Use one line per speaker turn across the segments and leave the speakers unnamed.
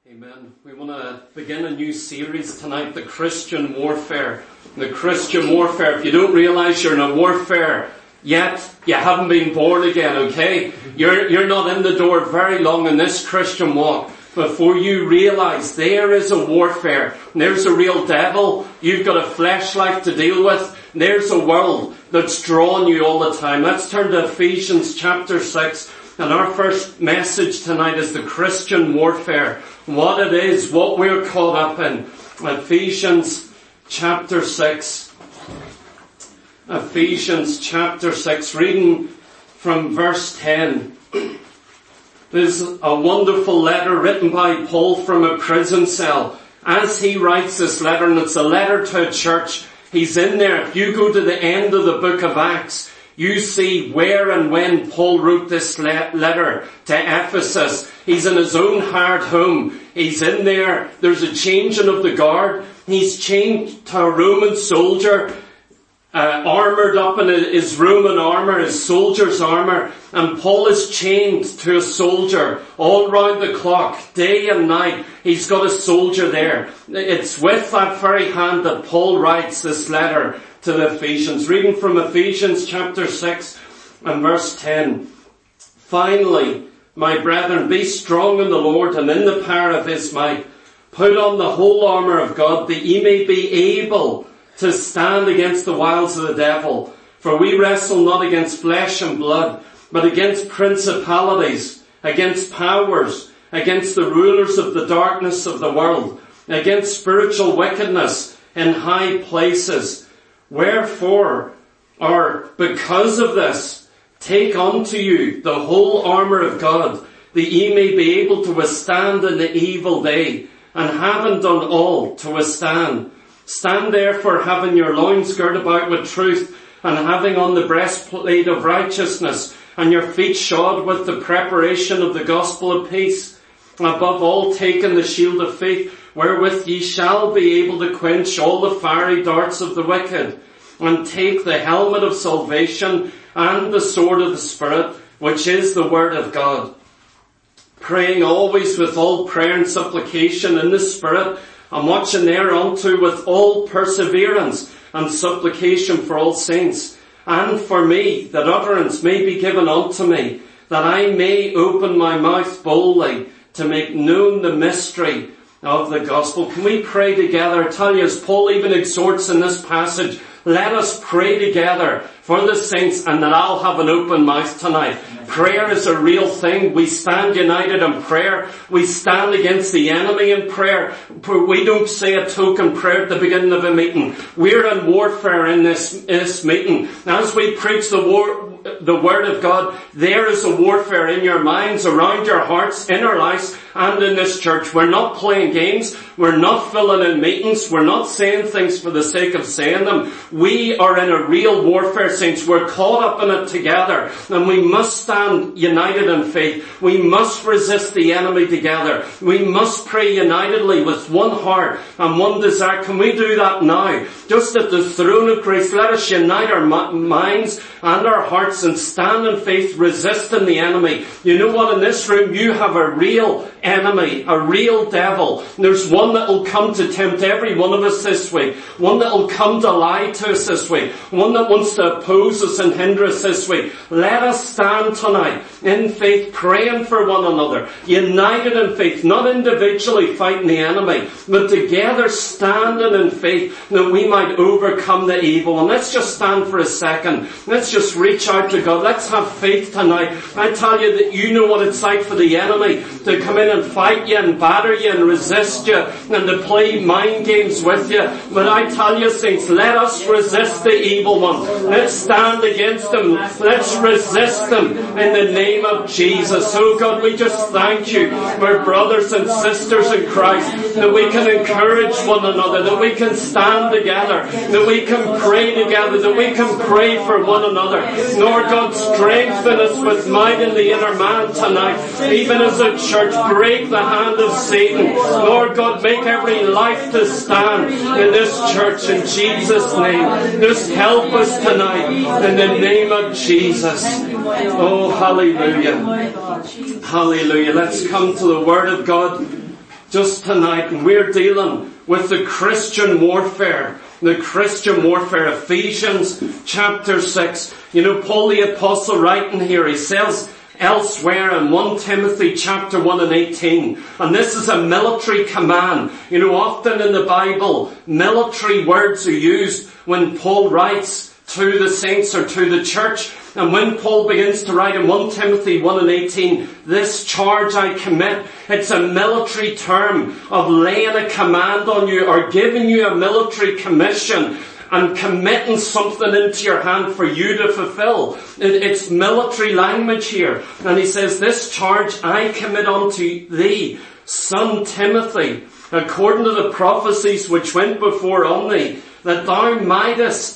Amen. We want to begin a new series tonight, the Christian warfare. The Christian warfare. If you don't realize you're in a warfare yet, you haven't been born again, okay? You're not in the door very long in this Christian walk before you realize there is a warfare. There's a real devil. You've got a flesh life to deal with. There's a world that's drawing you all the time. Let's turn to Ephesians chapter 6. And our first message tonight is the Christian warfare. What it is, what we're caught up in. Ephesians chapter 6. Ephesians chapter 6, reading from verse 10. This is a wonderful letter written by Paul from a prison cell. As he writes this letter, and it's a letter to a church, he's in there. If you go to the end of the book of Acts, you see where and when Paul wrote this letter to Ephesus. He's in his own hard home. He's in there. There's a changing of the guard. He's changed to a Roman soldier, armoured up in his Roman armour, his soldier's armour. And Paul is chained to a soldier all round the clock, day and night. He's got a soldier there. It's with that very hand that Paul writes this letter to the Ephesians. Reading from Ephesians chapter 6 and verse 10. Finally, my brethren, be strong in the Lord and in the power of his might. Put on the whole armour of God, that ye may be able to stand against the wiles of the devil. For we wrestle not against flesh and blood, but against principalities, against powers, against the rulers of the darkness of the world, against spiritual wickedness in high places. Wherefore, or because of this, take unto you the whole armour of God, that ye may be able to withstand in the evil day, and having done all, to withstand. Stand therefore, having your loins girt about with truth, and having on the breastplate of righteousness, and your feet shod with the preparation of the gospel of peace. Above all, taking the shield of faith, wherewith ye shall be able to quench all the fiery darts of the wicked, and take the helmet of salvation and the sword of the Spirit, which is the word of God. Praying always with all prayer and supplication in the Spirit, and watching thereunto with all perseverance and supplication for all saints, and for me, that utterance may be given unto me, that I may open my mouth boldly to make known the mystery of the gospel. Can we pray together? I tell you, as Paul even exhorts in this passage, let us pray together for the saints, and that I'll have an open mouth tonight. Prayer is a real thing. We stand united in prayer. We stand against the enemy in prayer. We don't say a token prayer at the beginning of a meeting. We're in warfare in this meeting. As we preach the word of God, there is a warfare in your minds, around your hearts, in our lives, and in this church. We're not playing games. We're not filling in meetings. We're not saying things for the sake of saying them. We are in a real warfare, saints. We're caught up in it together, and we must stand united in faith. We must resist the enemy together. We must pray unitedly with one heart and one desire. Can we do that now? Just at the throne of grace, let us unite our minds and our hearts and stand in faith, resisting the enemy. You know what? In this room, you have a real enemy, a real devil. There's one that will come to tempt every one of us this week. One that will come to lie to us this week. One that wants to oppose us and hinder us this week. Let us stand tonight in faith, praying for one another, united in faith, not individually fighting the enemy, but together standing in faith that we might overcome the evil. And let's just stand for a second. Let's just reach out to God. Let's have faith tonight. I tell you that you know what it's like for the enemy to come in and fight you and batter you and resist you and to play mind games with you. But I tell you, saints, let us resist the evil one. Let's stand against him. Let's resist him in the name of Jesus. Oh God, we just thank you for brothers and sisters in Christ, that we can encourage one another, that we can stand together, that we can pray together, that we can pray for one another. Lord God, strengthen us with might in the inner man tonight. Even as a church, break the hand of Satan. Lord God, make every life to stand in this church in Jesus' name. Just help us tonight in the name of Jesus. Oh, hallelujah. Hallelujah. Let's come to the Word of God. just tonight, and we're dealing with the Christian warfare. The Christian warfare, Ephesians chapter 6. You know, Paul the Apostle writing here, he says elsewhere in 1 Timothy chapter 1 and 18, and this is a military command. You know, often in the Bible, military words are used when Paul writes to the saints or to the church. And when Paul begins to write in 1 Timothy 1 and 18, this charge I commit, it's a military term of laying a command on you or giving you a military commission and committing something into your hand for you to fulfill. It's military language here. And he says, this charge I commit unto thee, son Timothy, according to the prophecies which went before on thee, that thou mightest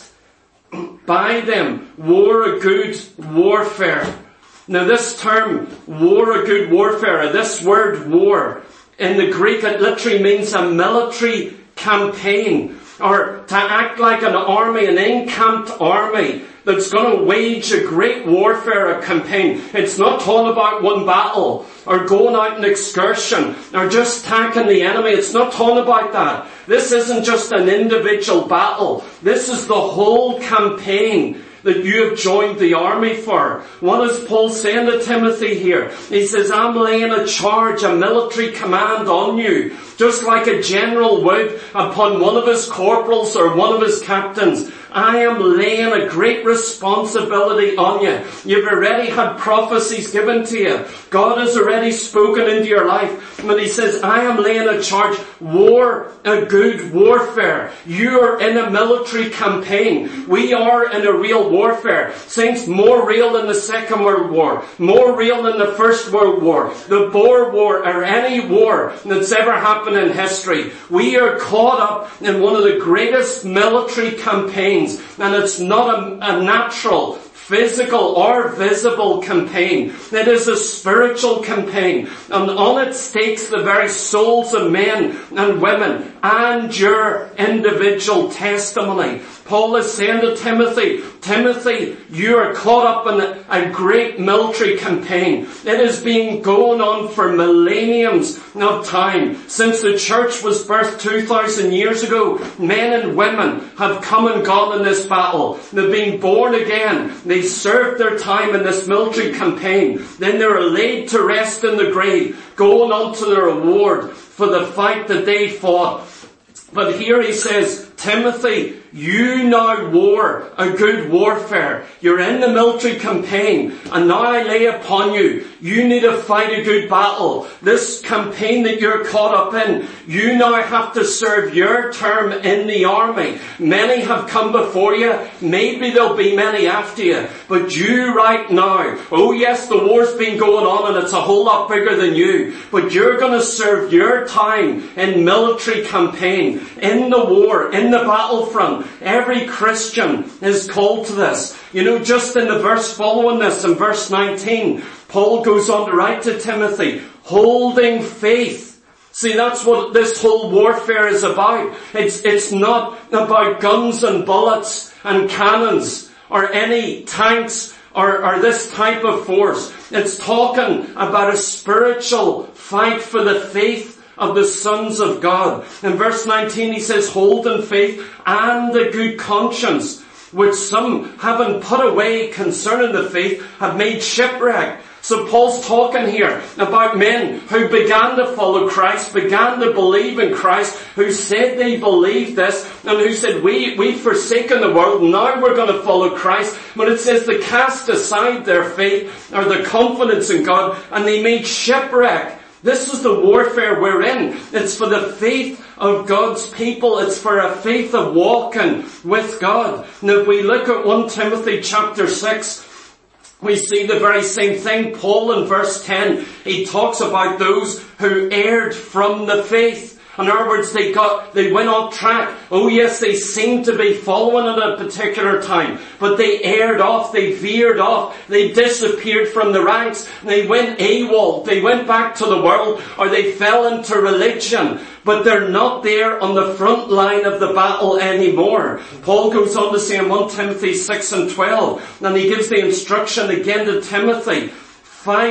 by them war a good warfare. Now this term, war a good warfare, this word war, in the Greek it literally means a military campaign, or to act like an army, an encamped army that's going to wage a great warfare, a campaign. It's not all about one battle, or going out an excursion, or just attacking the enemy. It's not all about that. This isn't just an individual battle. This is the whole campaign that you have joined the army for. What is Paul saying to Timothy here? He says, I'm laying a charge, a military command on you, just like a general would upon one of his corporals or one of his captains. I am laying a great responsibility on you. You've already had prophecies given to you. God has already spoken into your life. When he says, I am laying a charge, war, a good warfare. You are in a military campaign. We are in a real warfare. Saints, more real than the Second World War. More real than the First World War. The Boer War, or any war that's ever happened in history. We are caught up in one of the greatest military campaigns. And it's not a natural, physical or visible campaign. It is a spiritual campaign. And on it stakes the very souls of men and women and your individual testimony. Paul is saying to Timothy, Timothy, you are caught up in a great military campaign. It has been going on for millenniums of time. Since the church was birthed 2,000 years ago, men and women have come and gone in this battle. They've been born again. They served their time in this military campaign. Then they were laid to rest in the grave, going on to their reward for the fight that they fought. But here he says, Timothy, you now war a good warfare. You're in the military campaign, and now I lay upon you, you need to fight a good battle. This campaign that you're caught up in, you now have to serve your term in the army. Many have come before you, maybe there'll be many after you, but you right now, oh yes, the war's been going on and it's a whole lot bigger than you, but you're going to serve your time in military campaign, in the war, in the battlefront. Every Christian is called to this. You know, just in the verse following this, in verse 19, Paul goes on to write to Timothy, holding faith. See, that's what this whole warfare is about. It's not about guns and bullets and cannons or any tanks or this type of force. It's talking about a spiritual fight for the faith of the sons of God. In verse 19 he says, holding faith and a good conscience, which some, having put away concerning the faith, have made shipwreck. So Paul's talking here about men who began to follow Christ, began to believe in Christ, who said they believed this, and who said, we've forsaken the world, now we're going to follow Christ. But it says they cast aside their faith, or their confidence in God, and they made shipwreck. This is the warfare we're in. It's for the faith of God's people. It's for a faith of walking with God. Now if we look at 1 Timothy chapter 6, we see the very same thing. Paul in verse 10, he talks about those who erred from the faith. In other words, they went off track. Oh yes, they seemed to be following at a particular time, but they erred off, they veered off, they disappeared from the ranks, they went AWOL, they went back to the world, or they fell into religion, but they're not there on the front line of the battle anymore. Paul goes on to say in 1 Timothy 6 and 12, and he gives the instruction again to Timothy, fight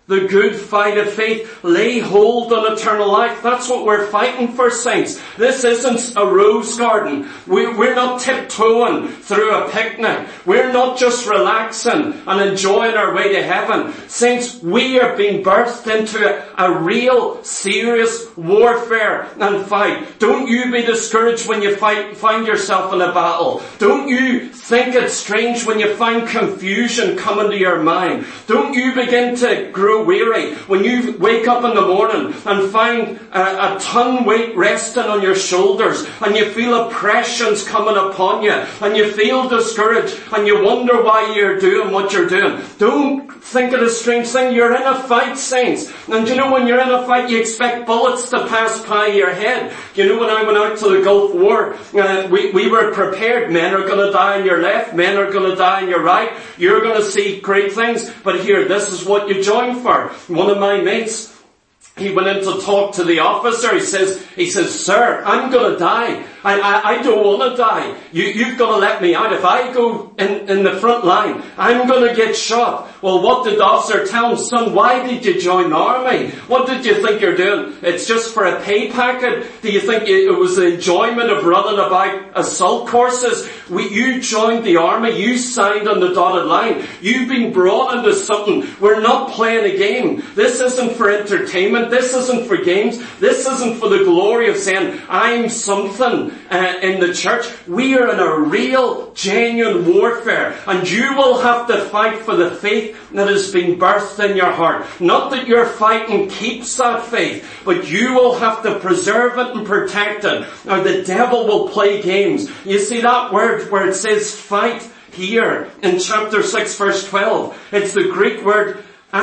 the good fight of faith. Lay hold on eternal life. That's what we're fighting for, saints. This isn't a rose garden. We're not tiptoeing through a picnic. We're not just relaxing and enjoying our way to heaven. Saints, we are being birthed into a real, serious warfare and fight. Don't you be discouraged when you find yourself in a battle. Don't you think it's strange when you find confusion coming to your mind. Don't you begin to grow weary when you wake up in the morning and find a ton weight resting on your shoulders, and you feel oppressions coming upon you, and you feel discouraged, and you wonder why you're doing what you're doing. Don't think it a strange thing. You're in a fight, saints. And you know, when you're in a fight, you expect bullets to pass by your head. You know, when I went out to the Gulf War, we were prepared. Men are going to die on your left. Men are going to die on your right. You're going to see great things. But here, this is what you join for. One of my mates, he went in to talk to the officer. He says, sir, I'm going to die. I don't want to die. You've got to let me out. If I go in the front line, I'm going to get shot. Well, what did the officer tell him? Son, why did you join the army? What did you think you're doing? It's just for a pay packet? Do you think it was the enjoyment of running about assault courses? You joined the army. You signed on the dotted line. You've been brought into something. We're not playing a game. This isn't for entertainment. This isn't for games. This isn't for the glory of saying, I'm something in the church. We are in a real, genuine warfare. And you will have to fight for the faith that has been birthed in your heart. Not that your fighting keeps that faith, but you will have to preserve it and protect it, or the devil will play games. You see that word where it says fight here in chapter 6 verse 12. It's the Greek word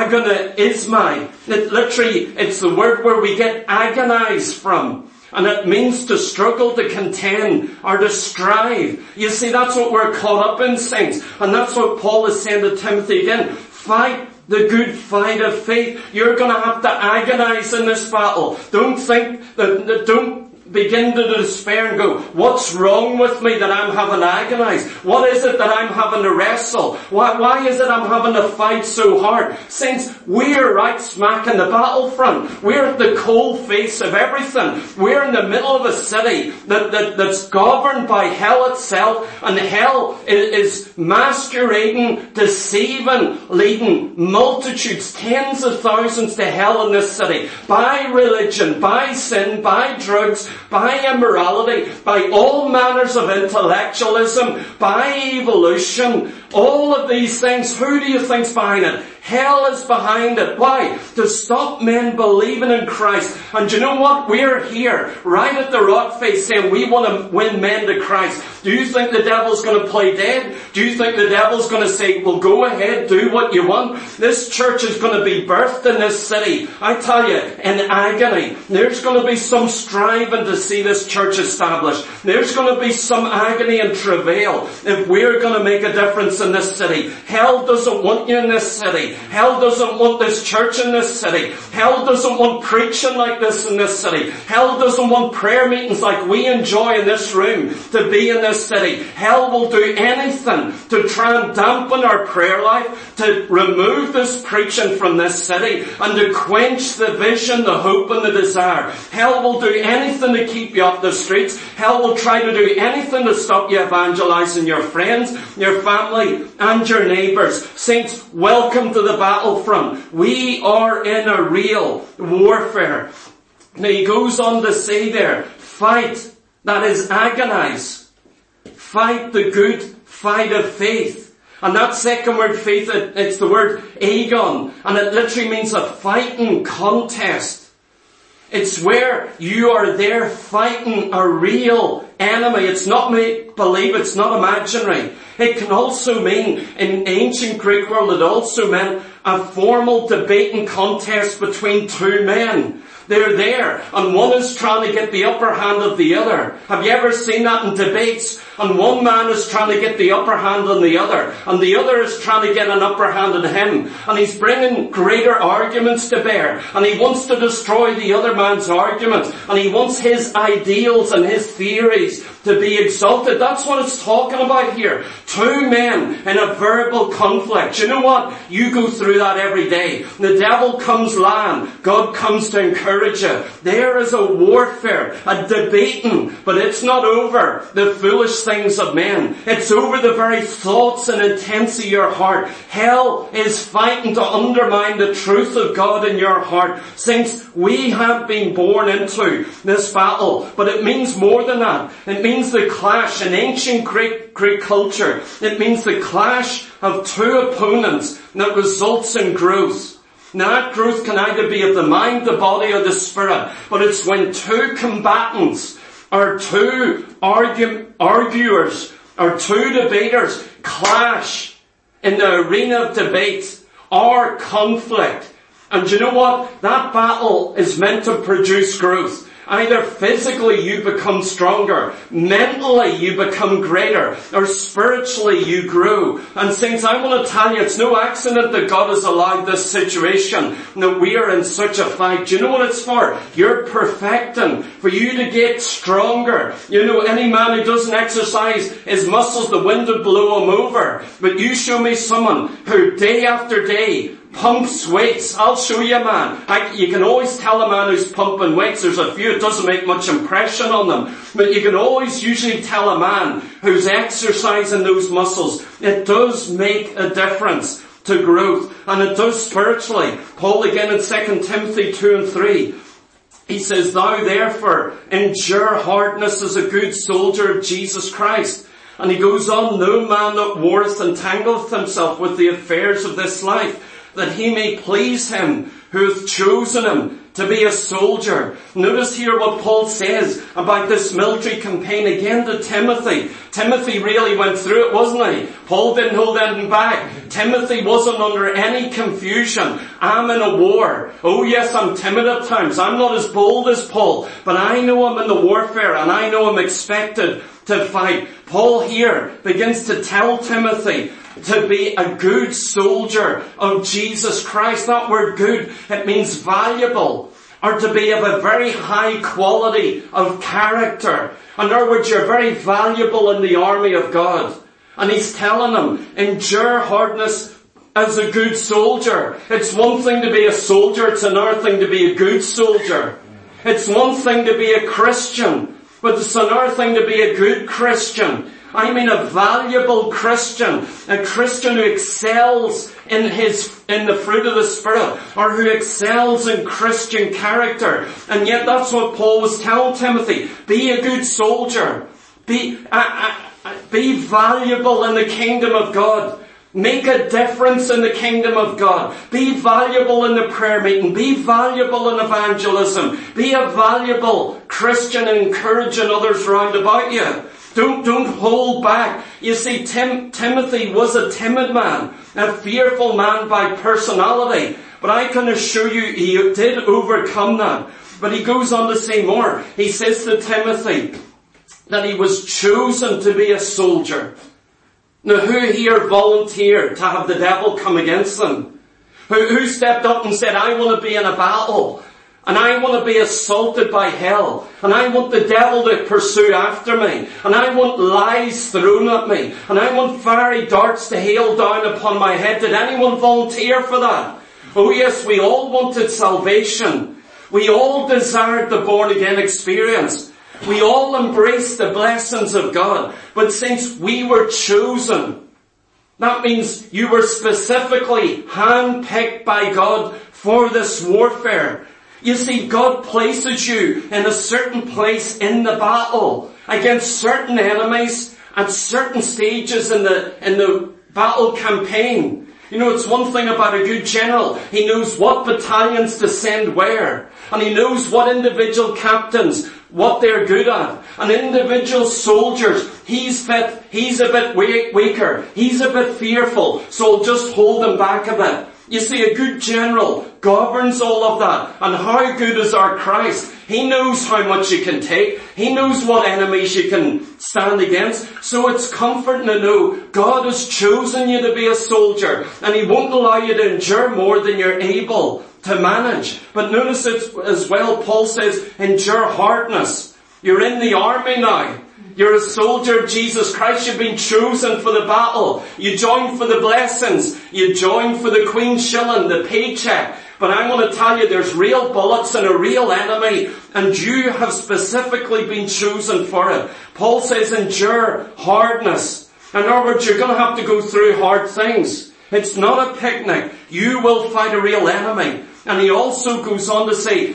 agonizomai. It's the word where we get agonize from. And it means to struggle, to contend, or to strive. You see, that's what we're caught up in, saints. And that's what Paul is saying to Timothy again. Fight the good fight of faith. You're going to have to agonize in this battle. Don't begin to despair and go, what's wrong with me that I'm having to agonize? What is it that I'm having to wrestle? Why is it I'm having to fight so hard? Saints, we're right smack in the battlefront. We're at the cold face of everything. We're in the middle of a city that's governed by hell itself, and hell is masquerading, deceiving, leading multitudes, tens of thousands to hell in this city by religion, by sin, by drugs, by immorality, by all manners of intellectualism, by evolution, all of these things. Who do you think's behind it? Hell is behind it. Why? To stop men believing in Christ. And you know what? We're here, right at the rock face, saying we want to win men to Christ. Do you think the devil's going to play dead? Do you think the devil's going to say, well, go ahead, do what you want? This church is going to be birthed in this city. I tell you, in agony. There's going to be some striving to see this church established. There's going to be some agony and travail if we're going to make a difference in this city. Hell doesn't want you in this city. Hell doesn't want this church in this city. Hell doesn't want preaching like this in this city. Hell doesn't want prayer meetings like we enjoy in this room to be in this city. Hell will do anything to try and dampen our prayer life, to remove this preaching from this city, and to quench the vision, the hope, and the desire. Hell will do anything to keep you off the streets. Hell will try to do anything to stop you evangelizing your friends, your family, and your neighbors. Saints, welcome to the battlefront. We are in a real warfare. Now he goes on to say there, fight, that is agonize. Fight the good fight of faith. And that second word, faith, it's the word agon, and it literally means a fighting contest. It's where you are there fighting a real enemy. It's not make-believe, it's not imaginary. It can also mean, in ancient Greek world, it also meant a formal debating contest between two men. They're there, and one is trying to get the upper hand of the other. Have you ever seen that in debates? And one man is trying to get the upper hand on the other, and the other is trying to get an upper hand on him. And he's bringing greater arguments to bear, and he wants to destroy the other man's argument, and he wants his ideals and his theories to be exalted. That's what it's talking about here. Two men in a verbal conflict. You know what? You go through through that every day. The devil comes lying. God comes to encourage you. There is a warfare, a debating, but it's not over the foolish things of men. It's over the very thoughts and intents of your heart. Hell is fighting to undermine the truth of God in your heart. Saints, we have been born into this battle, but it means more than that. It means the clash in ancient Greek culture. It means the clash of two opponents that results in growth. Now that growth can either be of the mind, the body, or the spirit, but it's when two combatants or two arguers or two debaters clash in the arena of debate or conflict. And you know what? That battle is meant to produce growth. Either physically you become stronger, mentally you become greater, or spiritually you grow. And saints, I want to tell you, it's no accident that God has allowed this situation, that we are in such a fight. Do you know what it's for? You're perfecting, for you to get stronger. You know, any man who doesn't exercise his muscles, the wind would blow him over. But you show me someone who day after day pumps weights. I'll show you a man. You can always tell a man who's pumping weights. There's a few, it doesn't make much impression on them. But you can always usually tell a man who's exercising those muscles. It does make a difference to growth. And it does spiritually. Paul again in 2 Timothy 2 and 3. He says, "Thou therefore endure hardness as a good soldier of Jesus Christ." And he goes on, "No man that warreth entangleth himself with the affairs of this life, that he may please him who hath chosen him to be a soldier." Notice here what Paul says about this military campaign again to Timothy. Timothy really went through it, wasn't he? Paul didn't hold anything back. Timothy wasn't under any confusion. I'm in a war. Oh yes, I'm timid at times. I'm not as bold as Paul, but I know I'm in the warfare and I know I'm expected to fight. Paul here begins to tell Timothy to be a good soldier of Jesus Christ. That word good, it means valuable, or to be of a very high quality of character. In other words, you're very valuable in the army of God. And he's telling them, endure hardness as a good soldier. It's one thing to be a soldier, it's another thing to be a good soldier. It's one thing to be a Christian, but it's another thing to be a good Christian. I mean a valuable Christian, a Christian who excels in the fruit of the Spirit, or who excels in Christian character. And yet that's what Paul was telling Timothy. Be a good soldier. Be valuable in the kingdom of God. Make a difference in the kingdom of God. Be valuable in the prayer meeting. Be valuable in evangelism. Be a valuable Christian encouraging others round about you. Don't hold back. You see, Timothy was a timid man, a fearful man by personality. But I can assure you he did overcome that. But he goes on to say more. He says to Timothy that he was chosen to be a soldier. Now who here volunteered to have the devil come against them? Who stepped up and said, I want to be in a battle, and I want to be assaulted by hell, and I want the devil to pursue after me, and I want lies thrown at me, and I want fiery darts to hail down upon my head? Did anyone volunteer for that? Oh yes, we all wanted salvation. We all desired the born again experience. We all embraced the blessings of God. But since we were chosen, that means you were specifically handpicked by God for this warfare. You see, God places you in a certain place in the battle against certain enemies at certain stages in the battle campaign. You know, it's one thing about a good general. He knows what battalions to send where. And he knows what individual captains, what they're good at. And individual soldiers, he's a bit weaker. He's a bit fearful. So I'll just hold him back a bit. You see, a good general governs all of that. And how good is our Christ? He knows how much you can take. He knows what enemies you can stand against. So it's comforting to know God has chosen you to be a soldier, and He won't allow you to endure more than you're able to manage. But notice it as well, Paul says, endure hardness. You're in the army now. You're a soldier of Jesus Christ. You've been chosen for the battle. You join for the blessings. You join for the Queen shilling, the paycheck. But I want to tell you, there's real bullets and a real enemy, and you have specifically been chosen for it. Paul says, endure hardness. In other words, you're going to have to go through hard things. It's not a picnic. You will fight a real enemy. And he also goes on to say,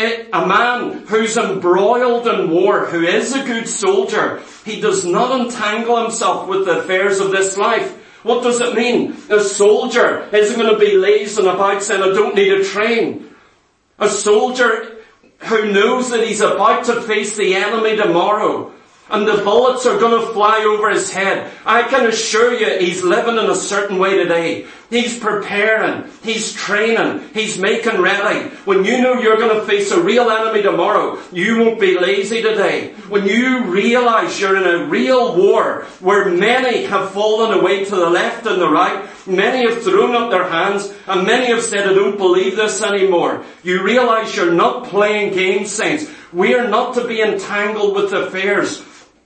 a man who's embroiled in war, who is a good soldier, he does not entangle himself with the affairs of this life. What does it mean? A soldier isn't going to be lazing about saying, I don't need to train. A soldier who knows that he's about to face the enemy tomorrow, and the bullets are going to fly over his head. I can assure you he's living in a certain way today. He's preparing. He's training. He's making ready. When you know you're going to face a real enemy tomorrow, you won't be lazy today. When you realize you're in a real war where many have fallen away to the left and the right, many have thrown up their hands, and many have said, I don't believe this anymore. You realize you're not playing games, saints. We are not to be entangled with the affairs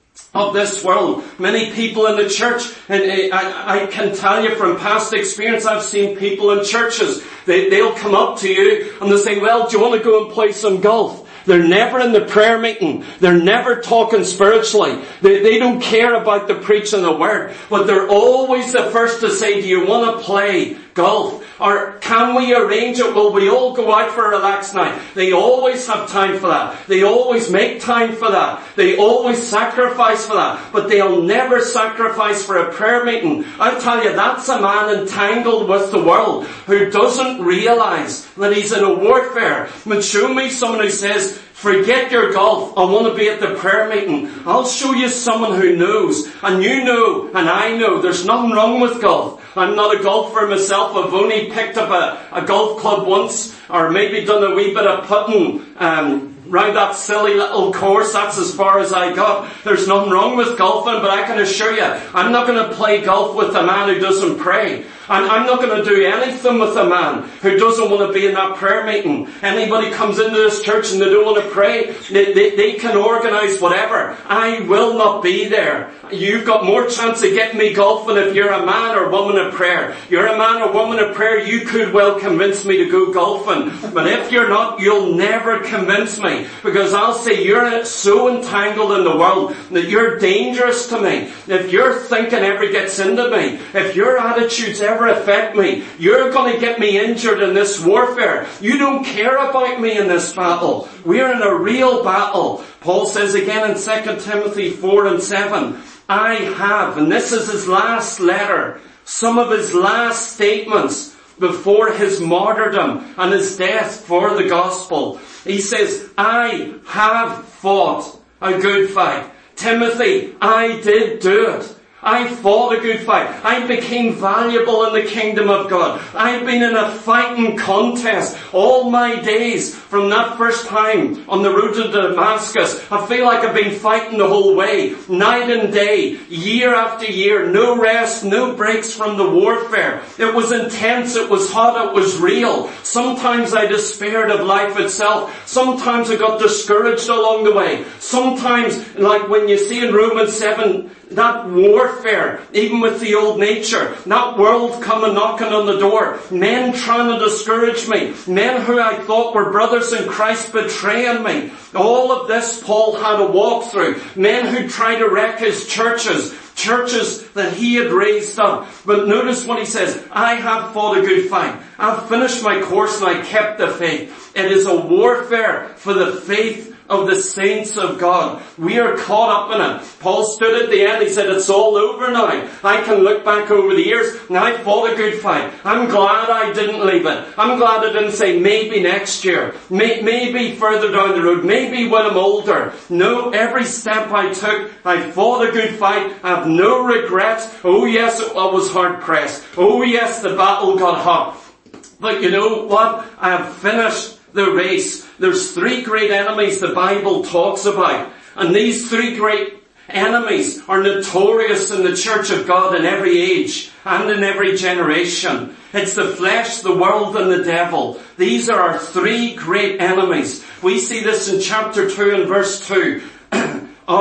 of this world. Many people in the church, and I can tell you from past experience, I've seen people in churches, they'll come up to you and they'll say, well, do you want to go and play some golf? They're never in the prayer meeting. They're never talking spiritually. They don't care about the preaching of the word. But they're always the first to say, do you want to play golf? Or can we arrange it? Will we all go out for a relaxed night? They always have time for that. They always make time for that. They always sacrifice for that. But they'll never sacrifice for a prayer meeting. I tell you, that's a man entangled with the world who doesn't realize that he's in a warfare. But show me someone who says, forget your golf, I want to be at the prayer meeting. I'll show you someone who knows. And you know, and I know, there's nothing wrong with golf. I'm not a golfer myself. I've only picked up a golf club once, or maybe done a wee bit of putting round that silly little course. That's as far as I got. There's nothing wrong with golfing, but I can assure you, I'm not going to play golf with a man who doesn't pray. And I'm not going to do anything with a man who doesn't want to be in that prayer meeting. Anybody comes into this church and they don't want to pray, they can organise whatever. I will not be there. You've got more chance of getting me golfing if you're a man or woman of prayer. You're a man or woman of prayer, you could well convince me to go golfing. But if you're not, you'll never convince me. Because I'll say you're so entangled in the world that you're dangerous to me. If your thinking ever gets into me, if your attitudes ever affect me, you're going to get me injured in this warfare. You don't care about me in this battle. We're in a real battle. Paul says again in 2 Timothy 4 and 7, I have, and this is his last letter, some of his last statements before his martyrdom and his death for the gospel. He says, I have fought a good fight. Timothy, I did do it. I fought a good fight. I became valuable in the kingdom of God. I've been in a fighting contest all my days from that first time on the road to Damascus. I feel like I've been fighting the whole way, night and day, year after year, no rest, no breaks from the warfare. It was intense, it was hot, it was real. Sometimes I despaired of life itself. Sometimes I got discouraged along the way. Sometimes, like when you see in Romans 7, that warfare, even with the old nature, that world coming knocking on the door, men trying to discourage me, men who I thought were brothers in Christ betraying me. All of this Paul had to walk through. Men who tried to wreck his churches that he had raised up. But notice what he says, I have fought a good fight. I've finished my course and I kept the faith. It is a warfare for the faith of the saints of God. We are caught up in it. Paul stood at the end, he said, it's all over now. I can look back over the years and I fought a good fight. I'm glad I didn't leave it. I'm glad I didn't say maybe next year, maybe further down the road, maybe when I'm older. No, every step I took, I fought a good fight. I have no regrets. Oh yes, I was hard pressed. Oh yes, the battle got hot. But you know what? I have finished the race. There's three great enemies the Bible talks about. And these three great enemies are notorious in the church of God in every age and in every generation. It's the flesh, the world, and the devil. These are our three great enemies. We see this in chapter 2 and verse 2 of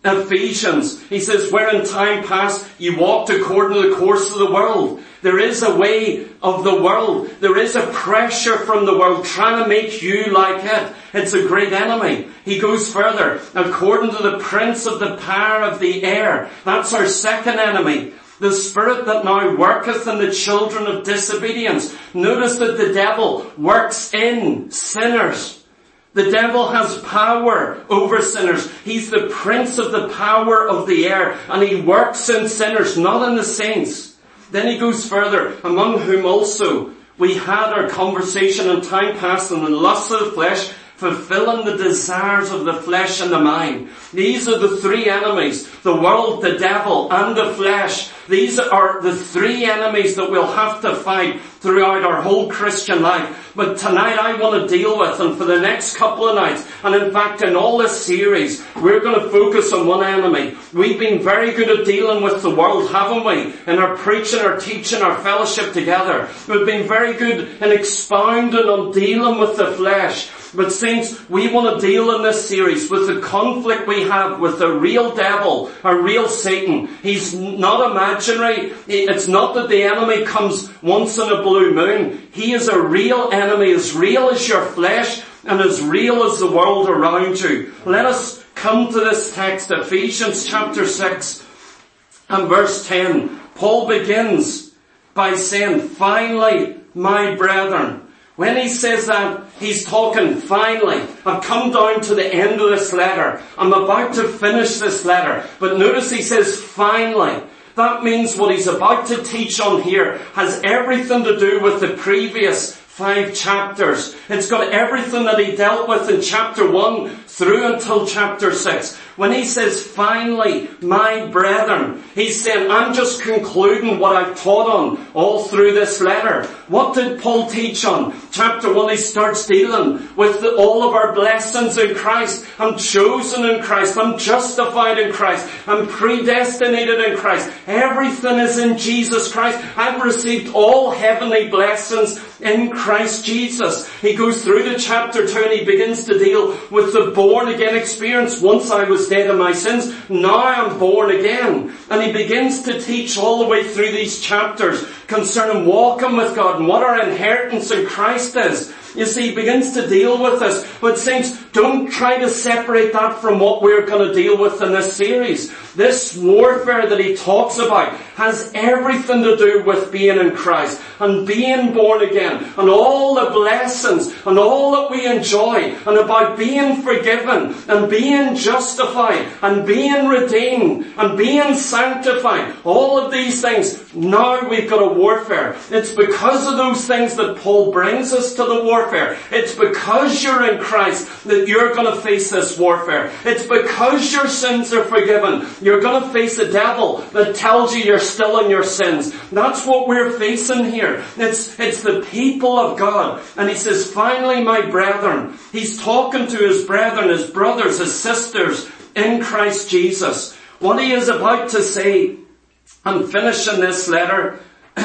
Ephesians, he says, where in time past you walked according to the course of the world. There is a way of the world. There is a pressure from the world trying to make you like it. It's a great enemy. He goes further. According to the prince of the power of the air. That's our second enemy. The spirit that now worketh in the children of disobedience. Notice that the devil works in sinners. The devil has power over sinners. He's the prince of the power of the air, and he works in sinners, not in the saints. Then he goes further, among whom also we had our conversation in time past in the lusts of the flesh, fulfilling the desires of the flesh and the mind. These are the three enemies, the world, the devil, and the flesh. These are the three enemies that we'll have to fight throughout our whole Christian life. But tonight I want to deal with, and for the next couple of nights, and in fact in all this series, we're going to focus on one enemy. We've been very good at dealing with the world, haven't we? In our preaching, our teaching, our fellowship together. We've been very good in expounding on dealing with the flesh. But saints, we want to deal in this series with the conflict we have with the real devil, a real Satan. He's not imaginary. It's not that the enemy comes once in a blue moon. He is a real enemy, as real as your flesh and as real as the world around you. Let us come to this text, Ephesians chapter 6 and verse 10. Paul begins by saying, finally, my brethren. When he says that, he's talking finally. I've come down to the end of this letter. I'm about to finish this letter. But notice he says finally. That means what he's about to teach on here has everything to do with the previous 5 chapters. It's got everything that he dealt with in chapter 1 through until chapter 6. When he says, finally, my brethren, he's saying, I'm just concluding what I've taught on all through this letter. What did Paul teach on? Chapter 1, he starts dealing with all of our blessings in Christ. I'm chosen in Christ. I'm justified in Christ. I'm predestinated in Christ. Everything is in Jesus Christ. I've received all heavenly blessings in Christ Jesus. He goes through to chapter 2 and he begins to deal with the born again experience. Once I was dead in my sins, now I'm born again. And he begins to teach all the way through these chapters concerning walking with God and what our inheritance in Christ is. You see, he begins to deal with this. But saints, don't try to separate that from what we're going to deal with in this series. This warfare that he talks about has everything to do with being in Christ and being born again and all the blessings and all that we enjoy and about being forgiven and being justified and being redeemed and being sanctified. All of these things, now we've got a warfare. It's because of those things that Paul brings us to the warfare. It's because you're in Christ that you're going to face this warfare. It's because your sins are forgiven. You're going to face a devil that tells you you're still in your sins. That's what we're facing here. It's the people of God. And he says, finally, my brethren. He's talking to his brethren, his brothers, his sisters in Christ Jesus. What he is about to say, and finishing this letter,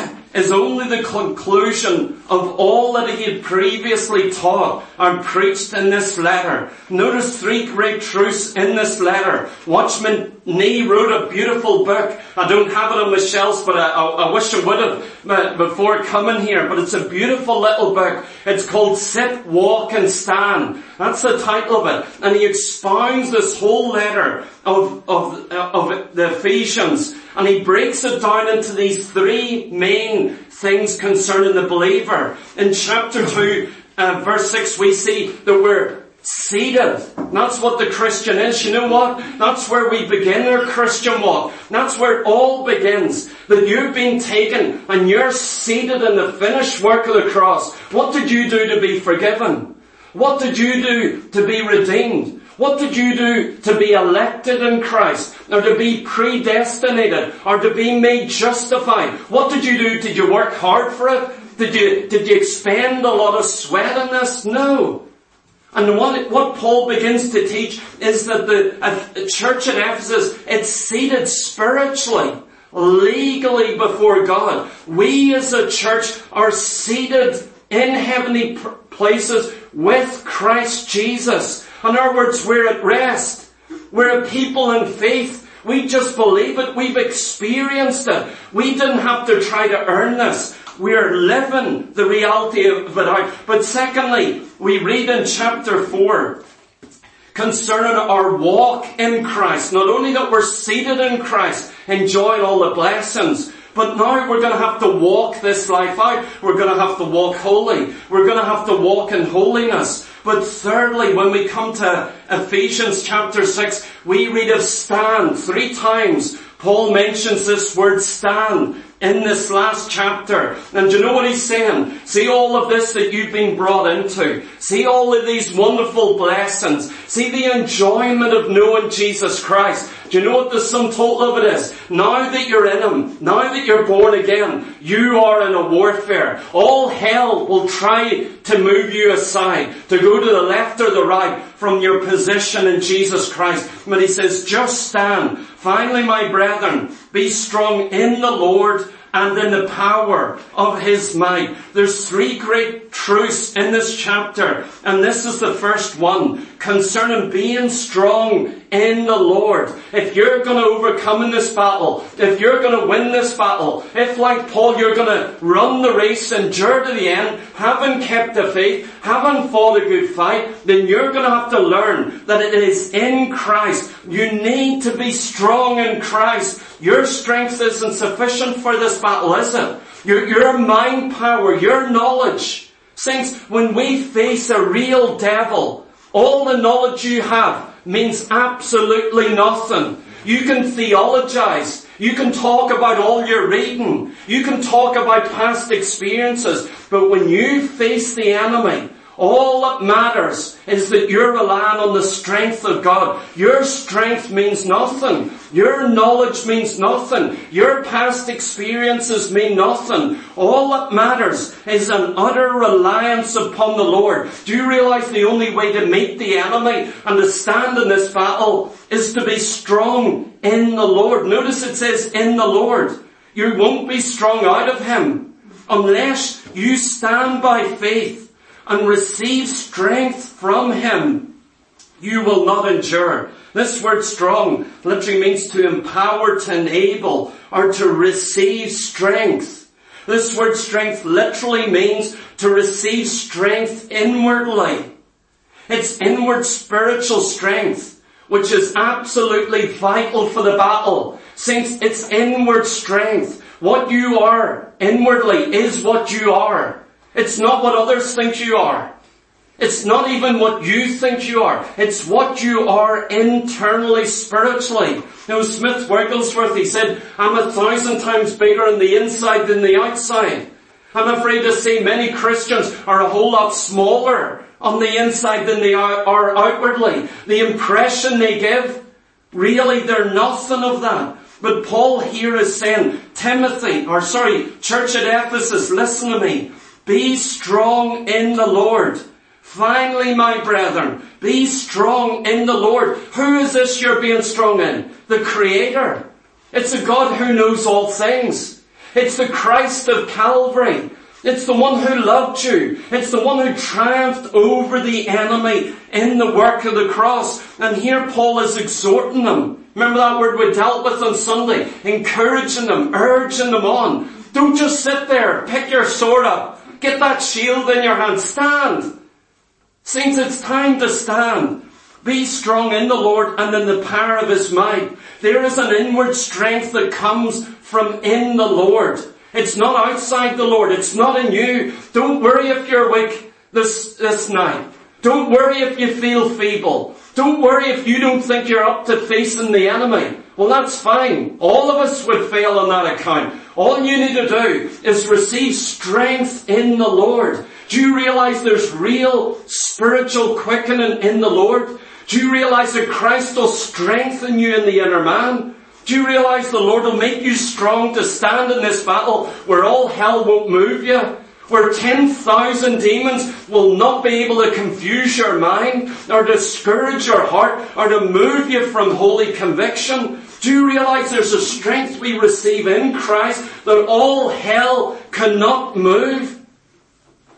is only the conclusion of all that he had previously taught and preached in this letter. Notice 3 great truths in this letter. Watchman Nee wrote a beautiful book. I don't have it on my shelves, but I wish I would have before coming here. But it's a beautiful little book. It's called Sit, Walk and Stand. That's the title of it. And he expounds this whole letter of the Ephesians. And he breaks it down into these 3 main things concerning the believer. In chapter 2, verse 6, we see that we're seated. That's what the Christian is. You know what? That's where we begin our Christian walk. That's where it all begins. That you've been taken and you're seated in the finished work of the cross. What did you do to be forgiven? What did you do to be redeemed? What did you do to be elected in Christ? Or to be predestinated? Or to be made justified? What did you do? Did you work hard for it? Did you expend a lot of sweat in this? No. And what Paul begins to teach is that the church in Ephesus, it's seated spiritually, legally before God. We as a church are seated in heavenly places with Christ Jesus. In other words, we're at rest. We're a people in faith. We just believe it. We've experienced it. We didn't have to try to earn this. We're living the reality of it out. But secondly, we read in chapter 4 concerning our walk in Christ. Not only that we're seated in Christ, enjoying all the blessings, but now we're going to have to walk this life out. We're going to have to walk holy. We're going to have to walk in holiness. But thirdly, when we come to Ephesians chapter 6, we read of stand. 3 times Paul mentions this word stand in this last chapter. And do you know what he's saying? See all of this that you've been brought into. See all of these wonderful blessings. See the enjoyment of knowing Jesus Christ. Do you know what the sum total of it is? Now that you're in Him, now that you're born again, you are in a warfare. All hell will try to move you aside, to go to the left or the right from your position in Jesus Christ. But he says, just stand. Finally, my brethren, be strong in the Lord and in the power of His might. There's 3 great truths in this chapter, and this is the first one, concerning being strong in the Lord. If you're going to overcome in this battle, if you're going to win this battle, if like Paul you're going to run the race, endure to the end, having kept the faith, having fought a good fight, then you're going to have to learn that it is in Christ. You need to be strong in Christ. Your strength isn't sufficient for this battle, is it? Your mind power, your knowledge. Saints, when we face a real devil, all the knowledge you have means absolutely nothing. You can theologize. You can talk about all your reading. You can talk about past experiences. But when you face the enemy, all that matters is that you're relying on the strength of God. Your strength means nothing. Your knowledge means nothing. Your past experiences mean nothing. All that matters is an utter reliance upon the Lord. Do you realize the only way to meet the enemy and to stand in this battle is to be strong in the Lord? Notice it says in the Lord. You won't be strong out of Him unless you stand by faith and receive strength from Him. You will not endure. This word strong literally means to empower, to enable, or to receive strength. This word strength literally means to receive strength inwardly. It's inward spiritual strength, which is absolutely vital for the battle. Since it's inward strength, what you are inwardly is what you are. It's not what others think you are. It's not even what you think you are. It's what you are internally, spiritually. You know, Smith Wigglesworth, he said, I'm 1,000 times bigger on the inside than the outside. I'm afraid to say many Christians are a whole lot smaller on the inside than they are outwardly. The impression they give, really they're nothing of that. But Paul here is saying, church at Ephesus, listen to me. Be strong in the Lord. Finally, my brethren, be strong in the Lord. Who is this you're being strong in? The Creator. It's the God who knows all things. It's the Christ of Calvary. It's the one who loved you. It's the one who triumphed over the enemy in the work of the cross. And here Paul is exhorting them. Remember that word we dealt with on Sunday? Encouraging them, urging them on. Don't just sit there, pick your sword up. Get that shield in your hand. Stand. Saints, it's time to stand. Be strong in the Lord and in the power of His might. There is an inward strength that comes from in the Lord. It's not outside the Lord. It's not in you. Don't worry if you're weak this night. Don't worry if you feel feeble. Don't worry if you don't think you're up to facing the enemy. Well, that's fine. All of us would fail on that account. All you need to do is receive strength in the Lord. Do you realize there's real spiritual quickening in the Lord? Do you realize that Christ will strengthen you in the inner man? Do you realize the Lord will make you strong to stand in this battle where all hell won't move you? Where 10,000 demons will not be able to confuse your mind or discourage your heart or to move you from holy conviction? Do you realize there's a strength we receive in Christ that all hell cannot move?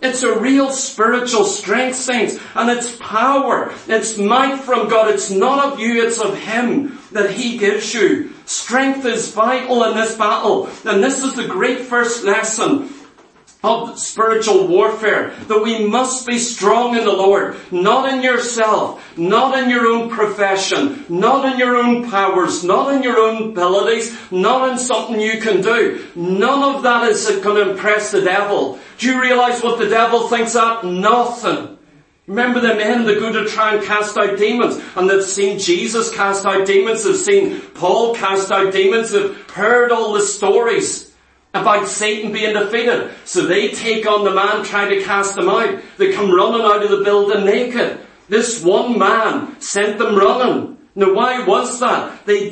It's a real spiritual strength, saints, and it's power. It's might from God. It's not of you, it's of Him that He gives you. Strength is vital in this battle. And this is the great first lesson of spiritual warfare, that we must be strong in the Lord, not in yourself, not in your own profession, not in your own powers, not in your own abilities, not in something you can do. None of that is going to impress the devil. Do you realize what the devil thinks of? Nothing. Remember the men that go to try and cast out demons, and they've seen Jesus cast out demons, they've seen Paul cast out demons, they've heard all the stories about Satan being defeated. So they take on the man trying to cast them out. They come running out of the building naked. This one man sent them running. Now why was that? They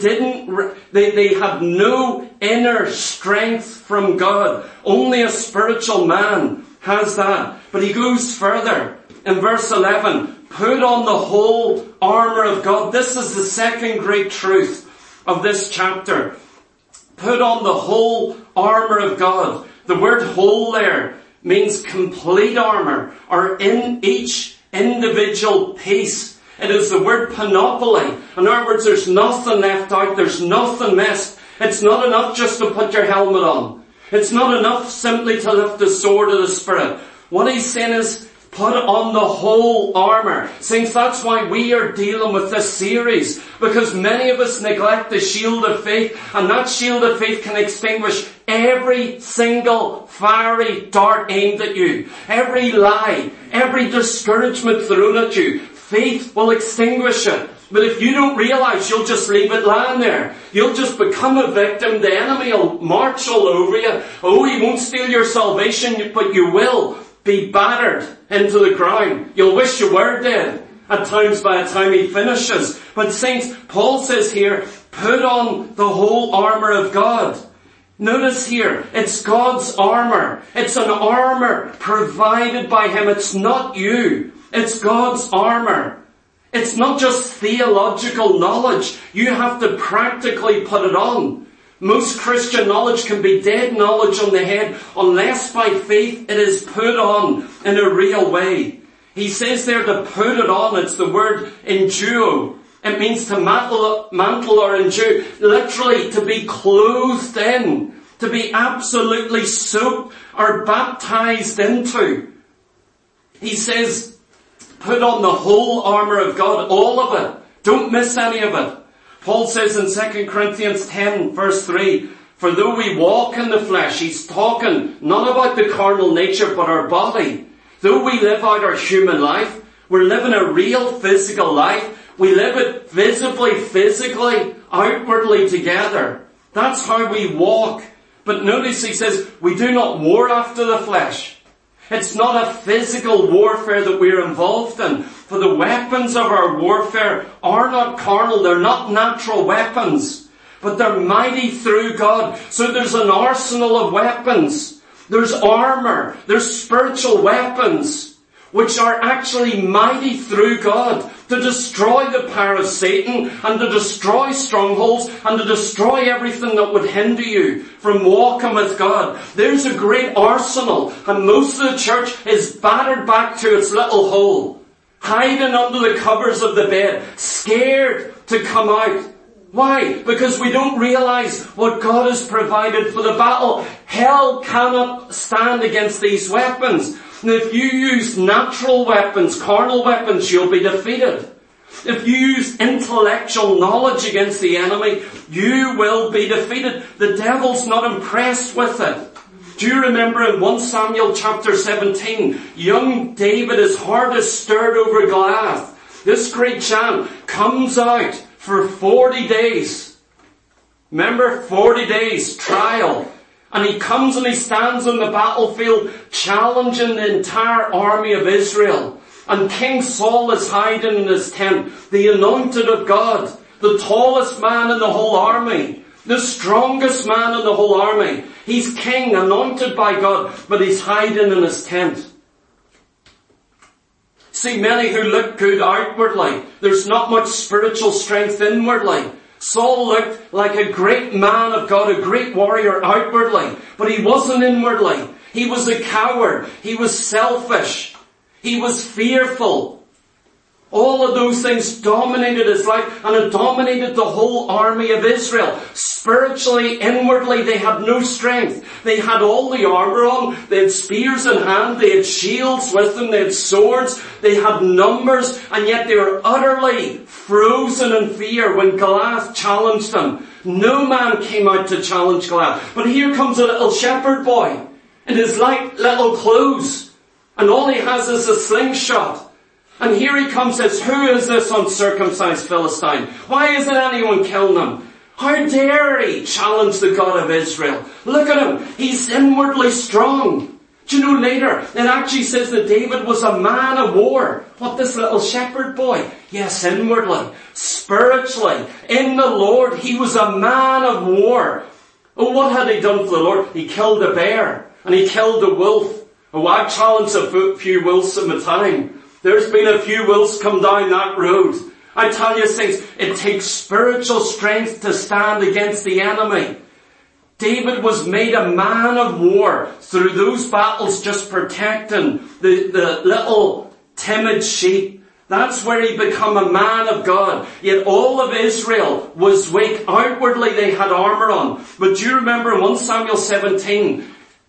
had no inner strength from God. Only a spiritual man has that. But he goes further. In verse 11, put on the whole armour of God. This is the second great truth of this chapter. Put on the whole armour of God. The word whole there means complete armour, or in each individual piece. It is the word panoply. In other words, there's nothing left out, there's nothing missed. It's not enough just to put your helmet on. It's not enough simply to lift the sword of the Spirit. What he's saying is, put on the whole armour. Saints, that's why we are dealing with this series. Because many of us neglect the shield of faith. And that shield of faith can extinguish every single fiery dart aimed at you. Every lie, every discouragement thrown at you. Faith will extinguish it. But if you don't realise, you'll just leave it lying there. You'll just become a victim. The enemy will march all over you. Oh, he won't steal your salvation, but you will be battered into the ground. You'll wish you were dead at times by the time he finishes. But saints, Paul says here, put on the whole armour of God. Notice here, it's God's armour. It's an armour provided by Him. It's not you. It's God's armour. It's not just theological knowledge. You have to practically put it on. Most Christian knowledge can be dead knowledge on the head unless by faith it is put on in a real way. He says there to put it on. It's the word enduo. It means to mantle or endue. Literally to be clothed in. To be absolutely soaked or baptized into. He says, put on the whole armour of God. All of it. Don't miss any of it. Paul says in 2 Corinthians 10 verse 3, for though we walk in the flesh, he's talking not about the carnal nature but our body. Though we live out our human life, we're living a real physical life. We live it visibly, physically, outwardly together. That's how we walk. But notice he says, we do not war after the flesh. It's not a physical warfare that we're involved in. For the weapons of our warfare are not carnal. They're not natural weapons. But they're mighty through God. So there's an arsenal of weapons. There's armour. There's spiritual weapons. Which are actually mighty through God. To destroy the power of Satan. And to destroy strongholds. And to destroy everything that would hinder you from walking with God. There's a great arsenal. And most of the church is battered back to its little hole. Hiding under the covers of the bed. Scared to come out. Why? Because we don't realise what God has provided for the battle. Hell cannot stand against these weapons. And if you use natural weapons, carnal weapons, you'll be defeated. If you use intellectual knowledge against the enemy, you will be defeated. The devil's not impressed with it. Do you remember in 1 Samuel chapter 17, young David, his heart is stirred over Goliath. This great giant comes out for 40 days. Remember, 40 days trial. And he comes and he stands on the battlefield challenging the entire army of Israel. And King Saul is hiding in his tent, the anointed of God, the tallest man in the whole army, the strongest man in the whole army. He's king, anointed by God, but he's hiding in his tent. See, many who look good outwardly, there's not much spiritual strength inwardly. Saul looked like a great man of God, a great warrior outwardly, but he wasn't inwardly. He was a coward. He was selfish. He was fearful. All of those things dominated his life, and it dominated the whole army of Israel. Spiritually, inwardly, they had no strength. They had all the armor on. They had spears in hand. They had shields with them. They had swords. They had numbers, and yet they were utterly frozen in fear when Goliath challenged them. No man came out to challenge Goliath. But here comes a little shepherd boy in his light little clothes, and all he has is a slingshot. And here he comes and says, who is this uncircumcised Philistine? Why isn't anyone killing him? How dare he challenge the God of Israel? Look at him. He's inwardly strong. Do you know later, it actually says that David was a man of war. What, this little shepherd boy? Yes, inwardly, spiritually, in the Lord, he was a man of war. Oh, what had he done for the Lord? He killed a bear and he killed a wolf. Oh, I've challenged a few wolves at the time. There's been a few wolves come down that road. I tell you things, it takes spiritual strength to stand against the enemy. David was made a man of war through those battles, just protecting the little timid sheep. That's where he became a man of God. Yet all of Israel was weak. Outwardly they had armor on. But do you remember in 1 Samuel 17,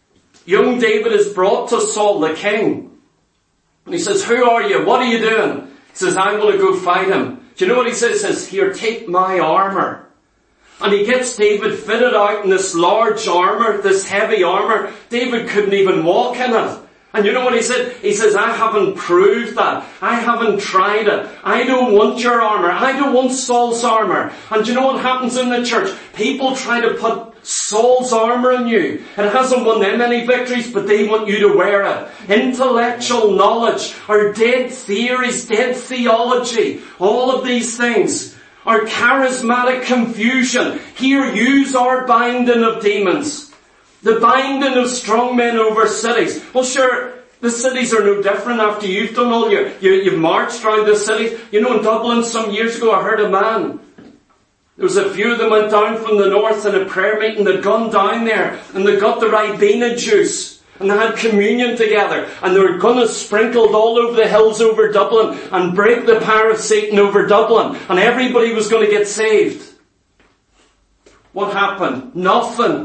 young David is brought to Saul the king. And he says, who are you? What are you doing? He says, I'm going to go fight him. Do you know what he says? He says, here, take my armor. And he gets David fitted out in this large armor, this heavy armor. David couldn't even walk in it. And you know what he said? He says, I haven't proved that. I haven't tried it. I don't want your armor. I don't want Saul's armor. And do you know what happens in the church? People try to put Saul's armor on you. It hasn't won them any victories, but they want you to wear it. Intellectual knowledge, or dead theories, dead theology, all of these things. Our charismatic confusion. Here, use our binding of demons. The binding of strong men over cities. Well, sure, the cities are no different after you've done all you've marched around the cities. You know, in Dublin some years ago, I heard a man. There was a few of them went down from the north in a prayer meeting. They'd gone down there and they got the Ribena juice and they had communion together and they were going to sprinkle it all over the hills over Dublin and break the power of Satan over Dublin, and everybody was going to get saved. What happened? Nothing.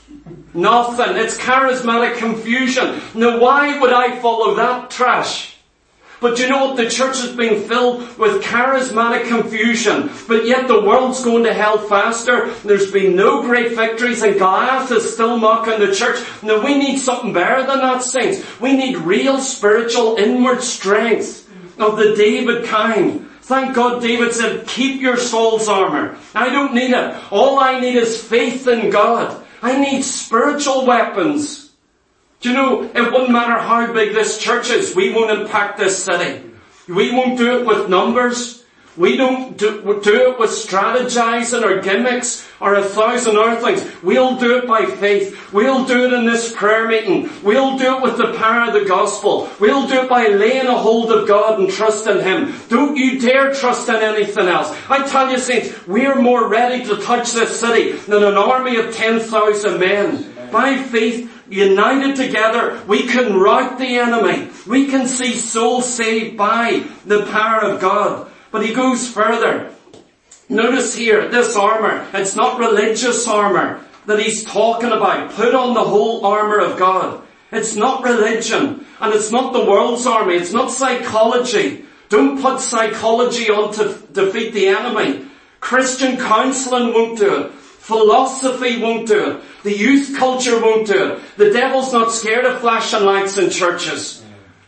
It's charismatic confusion. Now why would I follow that trash? But you know what? The church has been filled with charismatic confusion. But yet the world's going to hell faster. There's been no great victories and Goliath is still mocking the church. Now we need something better than that, saints. We need real spiritual inward strength of the David kind. Thank God David said, keep your Saul's armor. I don't need it. All I need is faith in God. I need spiritual weapons. Do you know, it wouldn't matter how big this church is, we won't impact this city. We won't do it with numbers. We don't do it with strategizing or gimmicks or 1,000 other things. We'll do it by faith. We'll do it in this prayer meeting. We'll do it with the power of the gospel. We'll do it by laying a hold of God and trusting Him. Don't you dare trust in anything else. I tell you, saints, we're more ready to touch this city than an army of 10,000 men. By faith, united together, we can rout the enemy. We can see souls saved by the power of God. But he goes further. Notice here, this armor, it's not religious armor that he's talking about. Put on the whole armor of God. It's not religion, and it's not the world's army. It's not psychology. Don't put psychology on to defeat the enemy. Christian counseling won't do it. Philosophy won't do it. The youth culture won't do it. The devil's not scared of flashing lights in churches.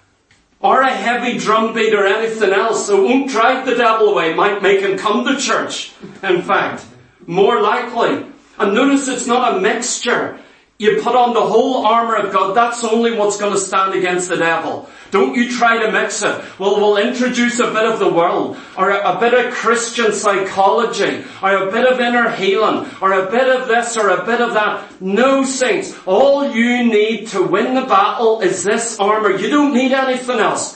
Or a heavy drumbeat or anything else. So it won't drive the devil away. It might make him come to church. In fact, more likely. And notice it's not a mixture. You put on the whole armor of God. That's only what's going to stand against the devil. Don't you try to mix it. Well, we'll introduce a bit of the world, or a bit of Christian psychology, or a bit of inner healing, or a bit of this, or a bit of that. No, saints. All you need to win the battle is this armor. You don't need anything else.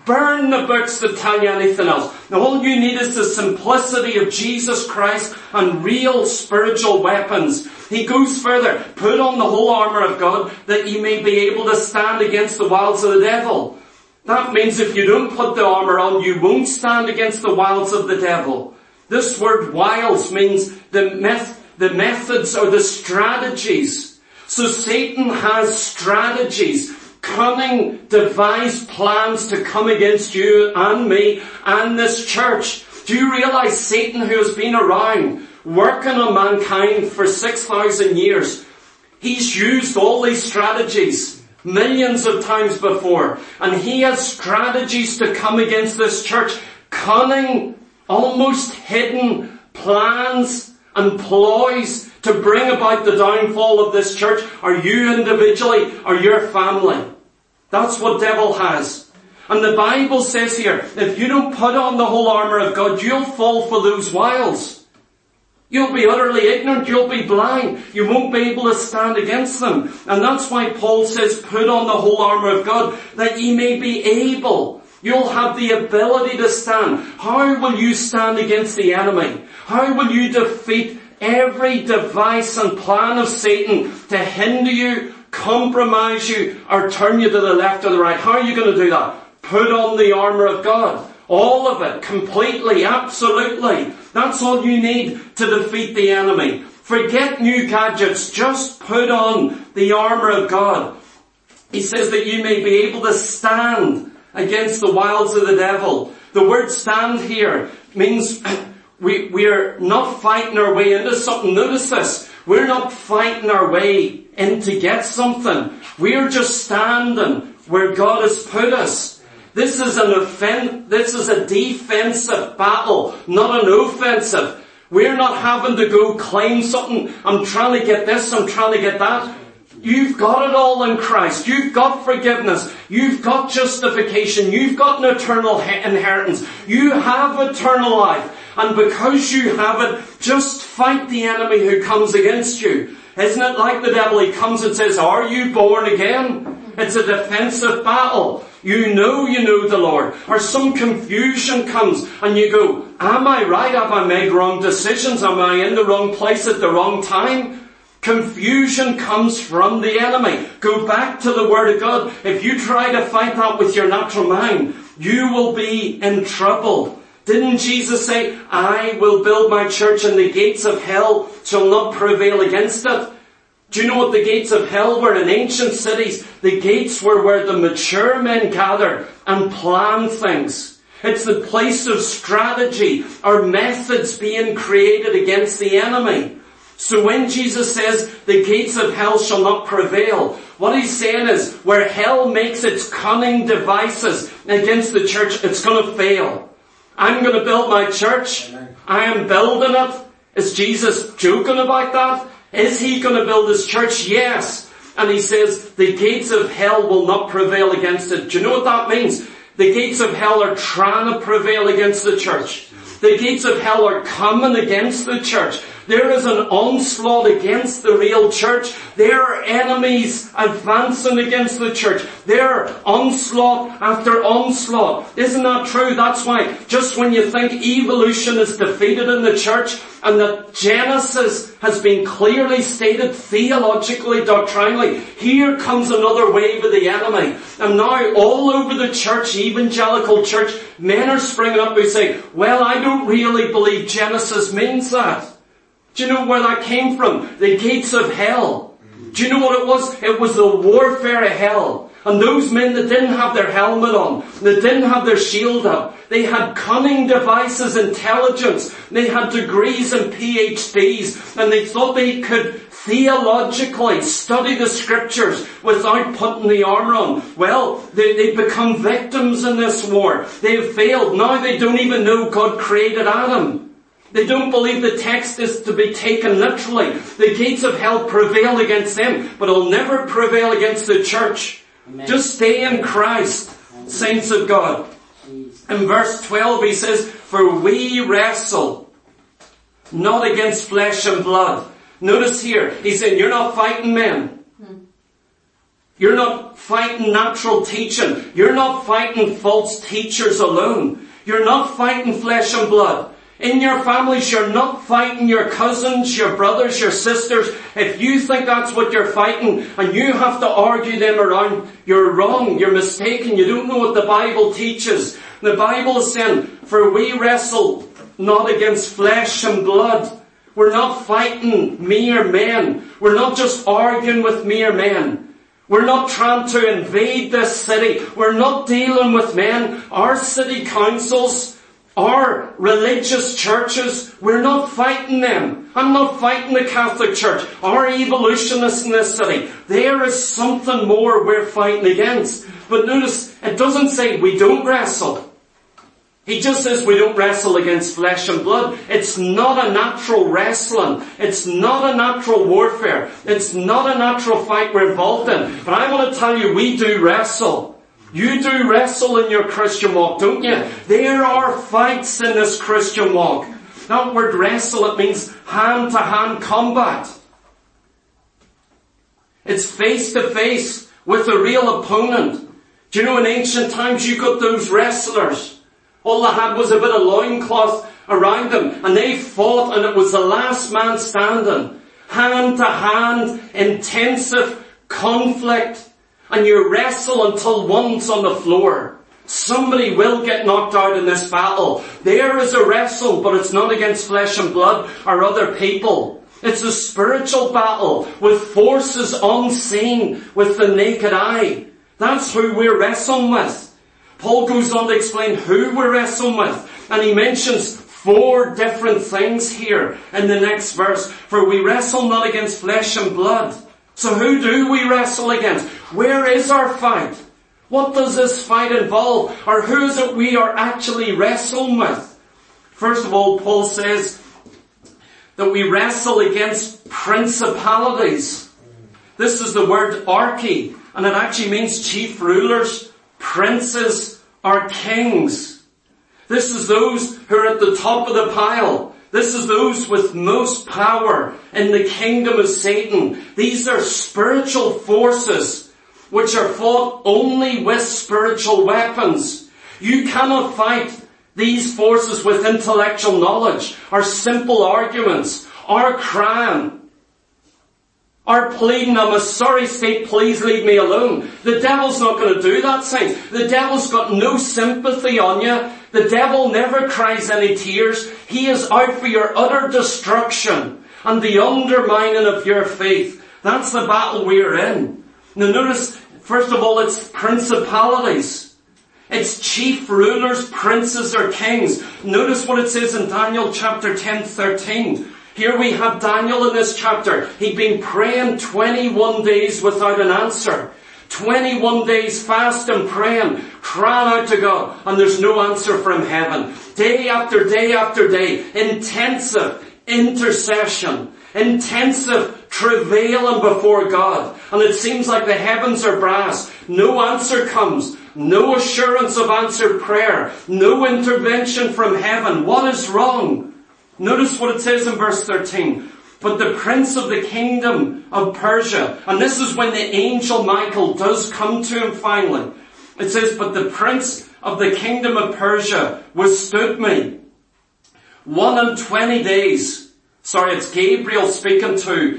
Burn the books that tell you anything else. Now all you need is the simplicity of Jesus Christ and real spiritual weapons. He goes further. Put on the whole armour of God that ye may be able to stand against the wiles of the devil. That means if you don't put the armour on, you won't stand against the wiles of the devil. This word wiles means the methods or the strategies. So Satan has strategies, cunning, devised plans to come against you and me and this church. Do you realize Satan, who has been around working on mankind for 6,000 years, he's used all these strategies millions of times before, and he has strategies to come against this church, cunning, almost hidden plans and ploys to bring about the downfall of this church, or you individually, or your family. That's what devil has. And the Bible says here, if you don't put on the whole armour of God, you'll fall for those wiles. You'll be utterly ignorant, you'll be blind, you won't be able to stand against them. And that's why Paul says, put on the whole armour of God, that ye may be able. You'll have the ability to stand. How will you stand against the enemy? How will you defeat every device and plan of Satan to hinder you, compromise you, or turn you to the left or the right? How are you going to do that? Put on the armour of God. All of it, completely, absolutely. That's all you need to defeat the enemy. Forget new gadgets. Just put on the armour of God. He says that you may be able to stand against the wiles of the devil. The word stand here means we're not fighting our way into something. Notice this. We're not fighting our way in to get something. We're just standing where God has put us. This is a defensive battle, not an offensive. We're not having to go claim something. I'm trying to get this, I'm trying to get that. You've got it all in Christ. You've got forgiveness. You've got justification. You've got an eternal inheritance. You have eternal life. And because you have it, just fight the enemy who comes against you. Isn't it like the devil? He comes and says, are you born again? It's a defensive battle. You know the Lord. Or some confusion comes and you go, am I right? Have I made wrong decisions? Am I in the wrong place at the wrong time? Confusion comes from the enemy. Go back to the Word of God. If you try to fight that with your natural mind, you will be in trouble. Didn't Jesus say, I will build my church and the gates of hell shall not prevail against it? Do you know what the gates of hell were in ancient cities? The gates were where the mature men gathered and planned things. It's the place of strategy or methods being created against the enemy. So when Jesus says the gates of hell shall not prevail, what he's saying is where hell makes its cunning devices against the church, it's going to fail. I'm going to build my church. I am building it. Is Jesus joking about that? Is he going to build his church? Yes. And he says the gates of hell will not prevail against it. Do you know what that means? The gates of hell are trying to prevail against the church. The gates of hell are coming against the church. There is an onslaught against the real church. There are enemies advancing against the church. There are onslaught after onslaught. Isn't that true? That's why just when you think evolution is defeated in the church and that Genesis has been clearly stated theologically, doctrinally, here comes another wave of the enemy. And now all over the church, evangelical church, men are springing up who say, well, I don't really believe Genesis means that. Do you know where that came from? The gates of hell. Do you know what it was? It was the warfare of hell. And those men that didn't have their helmet on, that didn't have their shield up, they had cunning devices, intelligence, they had degrees and PhDs, and they thought they could theologically study the scriptures without putting the armor on. Well, they've become victims in this war. They've failed. Now they don't even know God created Adam. They don't believe the text is to be taken literally. The gates of hell prevail against them, but it'll never prevail against the church. Amen. Just stay in Christ, saints of God. In verse 12 he says, for we wrestle not against flesh and blood. Notice here, he's saying, you're not fighting men. You're not fighting natural teaching. You're not fighting false teachers alone. You're not fighting flesh and blood. In your families, you're not fighting your cousins, your brothers, your sisters. If you think that's what you're fighting and you have to argue them around, you're wrong, you're mistaken, you don't know what the Bible teaches. The Bible is saying, for we wrestle not against flesh and blood. We're not fighting mere men. We're not just arguing with mere men. We're not trying to invade this city. We're not dealing with men. Our city councils, our religious churches, we're not fighting them. I'm not fighting the Catholic Church. Our evolutionists in this city. There is something more we're fighting against. But notice, it doesn't say we don't wrestle. He just says we don't wrestle against flesh and blood. It's not a natural wrestling. It's not a natural warfare. It's not a natural fight we're involved in. But I want to tell you, we do wrestle. You do wrestle in your Christian walk, don't you? There are fights in this Christian walk. That word wrestle, it means hand-to-hand combat. It's face-to-face with a real opponent. Do you know in ancient times you got those wrestlers? All they had was a bit of loincloth around them and they fought and it was the last man standing. Hand-to-hand, intensive conflict. And you wrestle until one's on the floor. Somebody will get knocked out in this battle. There is a wrestle, but it's not against flesh and blood or other people. It's a spiritual battle with forces unseen with the naked eye. That's who we're wrestling with. Paul goes on to explain who we're wrestling with. And he mentions 4 different things here in the next verse. For we wrestle not against flesh and blood. So who do we wrestle against? Where is our fight? What does this fight involve? Or who is it we are actually wrestling with? First of all, Paul says that we wrestle against principalities. This is the word archi, and it actually means chief rulers, princes, or kings. This is those who are at the top of the pile. This is those with most power in the kingdom of Satan. These are spiritual forces which are fought only with spiritual weapons. You cannot fight these forces with intellectual knowledge or simple arguments or crying or pleading, I'm a sorry state, please leave me alone. The devil's not going to do that, saints. The devil's got no sympathy on you. The devil never cries any tears. He is out for your utter destruction and the undermining of your faith. That's the battle we're in. Now notice, first of all, it's principalities. It's chief rulers, princes or kings. Notice what it says in Daniel chapter 10:13. Here we have Daniel in this chapter. He'd been praying 21 days without an answer. 21 days fast and praying, crying out to God, and there's no answer from heaven. Day after day after day, intensive intercession, intensive travailing before God. And it seems like the heavens are brass. No answer comes. No assurance of answered prayer. No intervention from heaven. What is wrong? Notice what it says in verse 13. But the prince of the kingdom of Persia, and this is when the angel Michael does come to him finally. It says, but the prince of the kingdom of Persia withstood me 21 days. Sorry, it's Gabriel speaking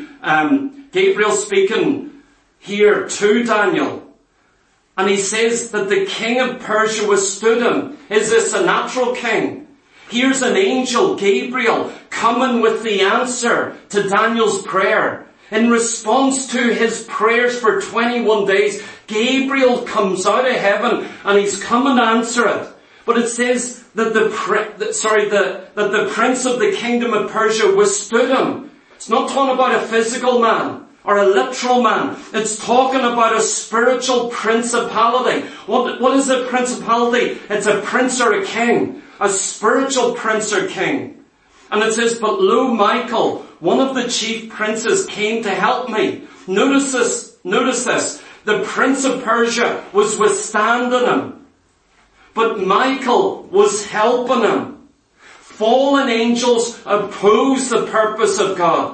here to Daniel. And he says that the king of Persia withstood him. Is this a natural king? Here's an angel, Gabriel, coming with the answer to Daniel's prayer. In response to his prayers for 21 days, Gabriel comes out of heaven and he's coming to answer it. But it says that the prince of the kingdom of Persia withstood him. It's not talking about a physical man or a literal man. It's talking about a spiritual principality. What is a principality? It's a prince or a king. A spiritual prince or king. And it says, but lo, Michael, one of the chief princes, came to help me. Notice this. The prince of Persia was withstanding him. But Michael was helping him. Fallen angels oppose the purpose of God.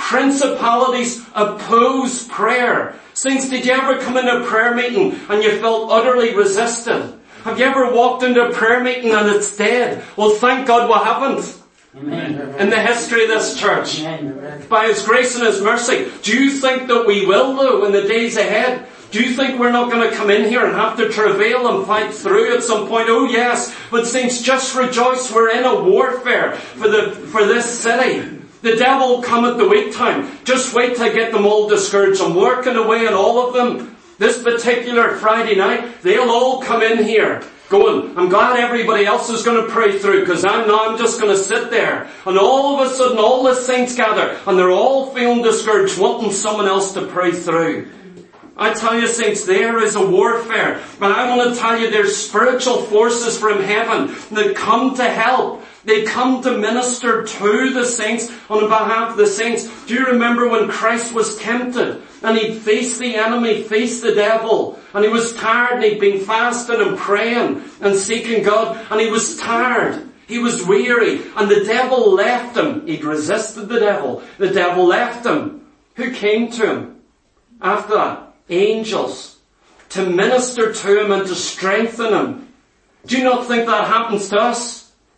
Principalities oppose prayer. Saints, did you ever come into a prayer meeting and you felt utterly resisted? Have you ever walked into a prayer meeting and it's dead? Well, thank God we haven't. Amen. In the history of this church. Amen. By His grace and His mercy. Do you think that we will, though, in the days ahead? Do you think we're not going to come in here and have to travail and fight through at some point? Oh yes, but saints, just rejoice. We're in a warfare for this city. The devil will come at the weak time. Just wait till I get them all discouraged. I'm working away on all of them. This particular Friday night, they'll all come in here going, I'm glad everybody else is going to pray through, because I'm just going to sit there. And all of a sudden, all the saints gather, and they're all feeling discouraged, wanting someone else to pray through. I tell you, saints, there is a warfare. But I want to tell you, there's spiritual forces from heaven that come to help. They come to minister to the saints on behalf of the saints. Do you remember when Christ was tempted and He faced the enemy, faced the devil, and He was tired and He'd been fasting and praying and seeking God, and He was tired. He was weary, and the devil left Him. He'd resisted the devil. The devil left Him. Who came to Him after that? Angels. To minister to Him and to strengthen Him. Do you not think that happens to us?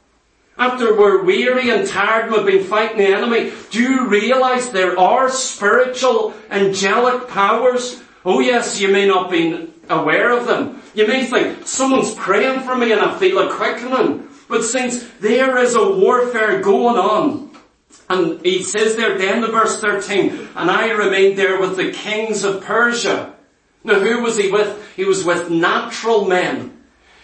After we're weary and tired and we've been fighting the enemy, do you realize there are spiritual, angelic powers? Oh yes, you may not be aware of them. You may think, someone's praying for me and I feel a quickening. But saints, there is a warfare going on. And he says there at the end of verse 13, and I remained there with the kings of Persia. Now who was he with? He was with natural men.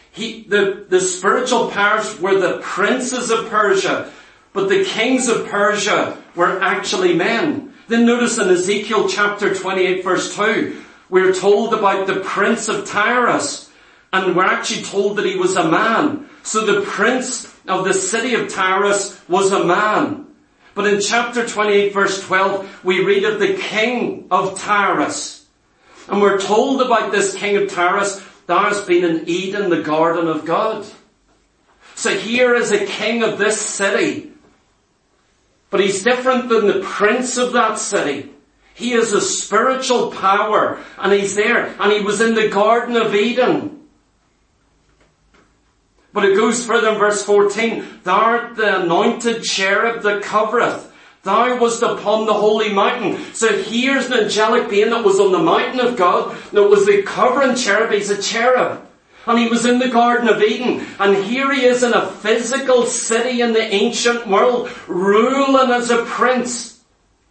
The spiritual powers were the princes of Persia, but the kings of Persia were actually men. Then notice in Ezekiel chapter 28 verse 2, we're told about the prince of Tyrus, and we're actually told that he was a man. So the prince of the city of Tyrus was a man. But in chapter 28 verse 12, we read of the king of Tyrus. And we're told about this king of Tyrus, thou hast been in Eden, the garden of God. So here is a king of this city. But he's different than the prince of that city. He is a spiritual power, and he's there, and he was in the Garden of Eden. But it goes further in verse 14, thou art the anointed cherub that covereth. Thou wast upon the holy mountain. So here's an angelic being that was on the mountain of God. That was the covering cherub. He's a cherub. And he was in the Garden of Eden. And here he is in a physical city in the ancient world, ruling as a prince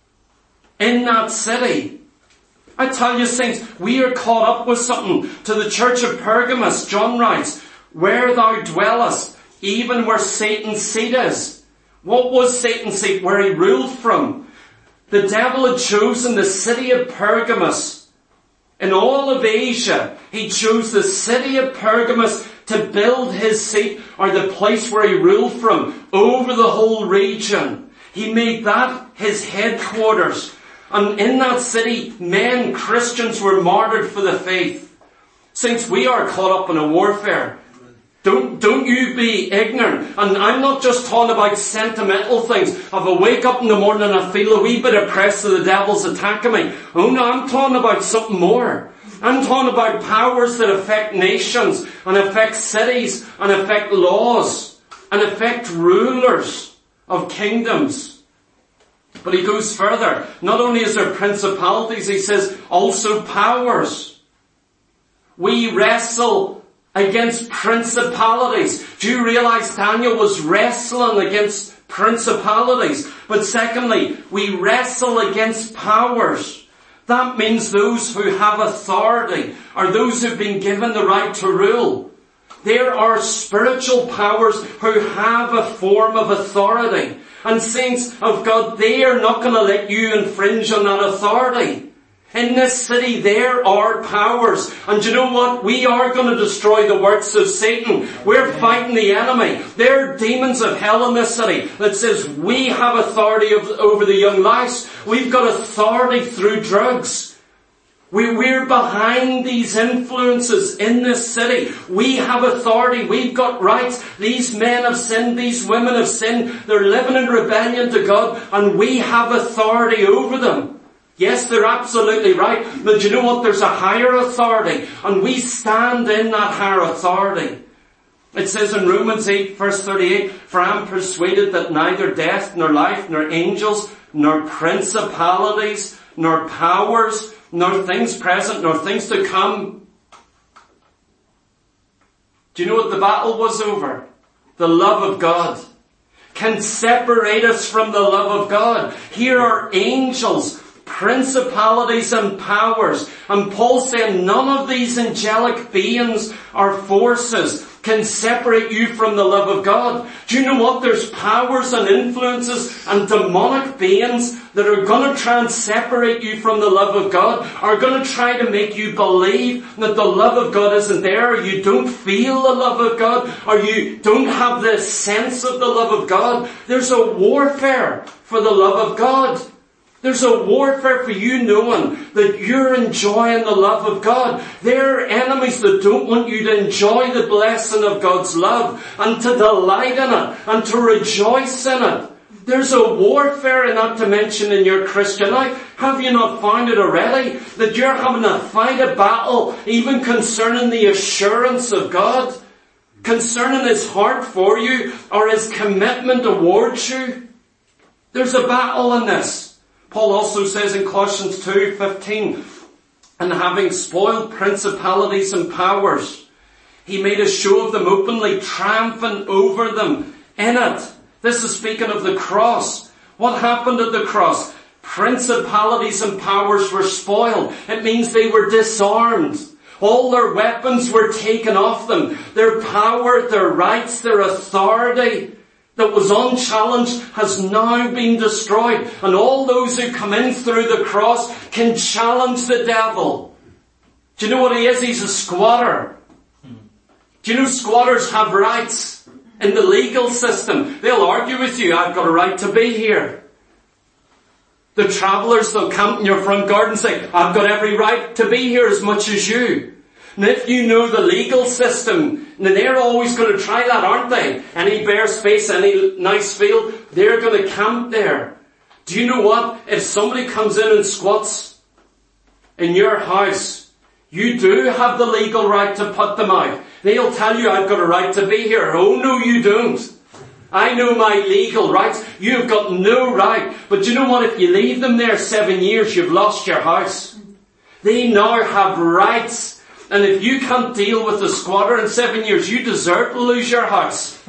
in that city. I tell you, saints, we are caught up with something. To the church of Pergamos, John writes, where thou dwellest, even where Satan's seat is. What was Satan's seat? Where he ruled from. The devil had chosen the city of Pergamos. In all of Asia, he chose the city of Pergamos to build his seat, or the place where he ruled from, over the whole region. He made that his headquarters. And in that city, men, Christians, were martyred for the faith. Saints, we are caught up in a warfare. Don't you be ignorant. And I'm not just talking about sentimental things. If I wake up in the morning and I feel a wee bit oppressed that the devil's attacking me. Oh no, I'm talking about something more. I'm talking about powers that affect nations and affect cities and affect laws and affect rulers of kingdoms. But he goes further. Not only is there principalities, he says also powers. We wrestle against principalities. Do you realize Daniel was wrestling against principalities? But secondly, we wrestle against powers. That means those who have authority, or those who've been given the right to rule. There are spiritual powers who have a form of authority. And saints of God, they are not going to let you infringe on that authority. In this city there are powers. And you know what? We are going to destroy the works of Satan. We're fighting the enemy. There are demons of hell in this city that says we have authority over the young lives. We've got authority through drugs. We're behind these influences in this city. We have authority. We've got rights. These men have sinned. These women have sinned. They're living in rebellion to God, and we have authority over them. Yes, they're absolutely right. But you know what? There's a higher authority, and we stand in that higher authority. It says in Romans 8, verse 38, "For I am persuaded that neither death, nor life, nor angels, nor principalities, nor powers, nor things present, nor things to come." Do you know what the battle was over? The love of God. Can separate us from the love of God. Here are angels, principalities and powers. And Paul's saying none of these angelic beings or forces can separate you from the love of God. Do you know what? There's powers and influences and demonic beings that are going to try and separate you from the love of God, are going to try to make you believe that the love of God isn't there, or you don't feel the love of God, or you don't have the sense of the love of God. There's a warfare for the love of God. There's a warfare for you knowing that you're enjoying the love of God. There are enemies that don't want you to enjoy the blessing of God's love and to delight in it and to rejoice in it. There's a warfare in that dimension in your Christian life. Have you not found it already? That you're having to fight a battle even concerning the assurance of God? Concerning His heart for you or His commitment towards you? There's a battle in this. Paul also says in Colossians 2:15, "And having spoiled principalities and powers, He made a show of them openly, triumphing over them in it." This is speaking of the cross. What happened at the cross? Principalities and powers were spoiled. It means they were disarmed. All their weapons were taken off them. Their power, their rights, their authority that was unchallenged has now been destroyed. And all those who come in through the cross can challenge the devil. Do you know what he is? He's a squatter. Do you know squatters have rights in the legal system? They'll argue with you, "I've got a right to be here." The travellers, they'll camp in your front garden and say, "I've got every right to be here as much as you." And if you know the legal system, then they're always going to try that, aren't they? Any bare space, any nice field, they're going to camp there. Do you know what? If somebody comes in and squats in your house, you do have the legal right to put them out. They'll tell you, "I've got a right to be here." Oh no, you don't. I know my legal rights. You've got no right. But do you know what? If you leave them there 7 years, you've lost your house. They now have rights. And if you can't deal with the squatter in 7 years, you deserve to lose your house.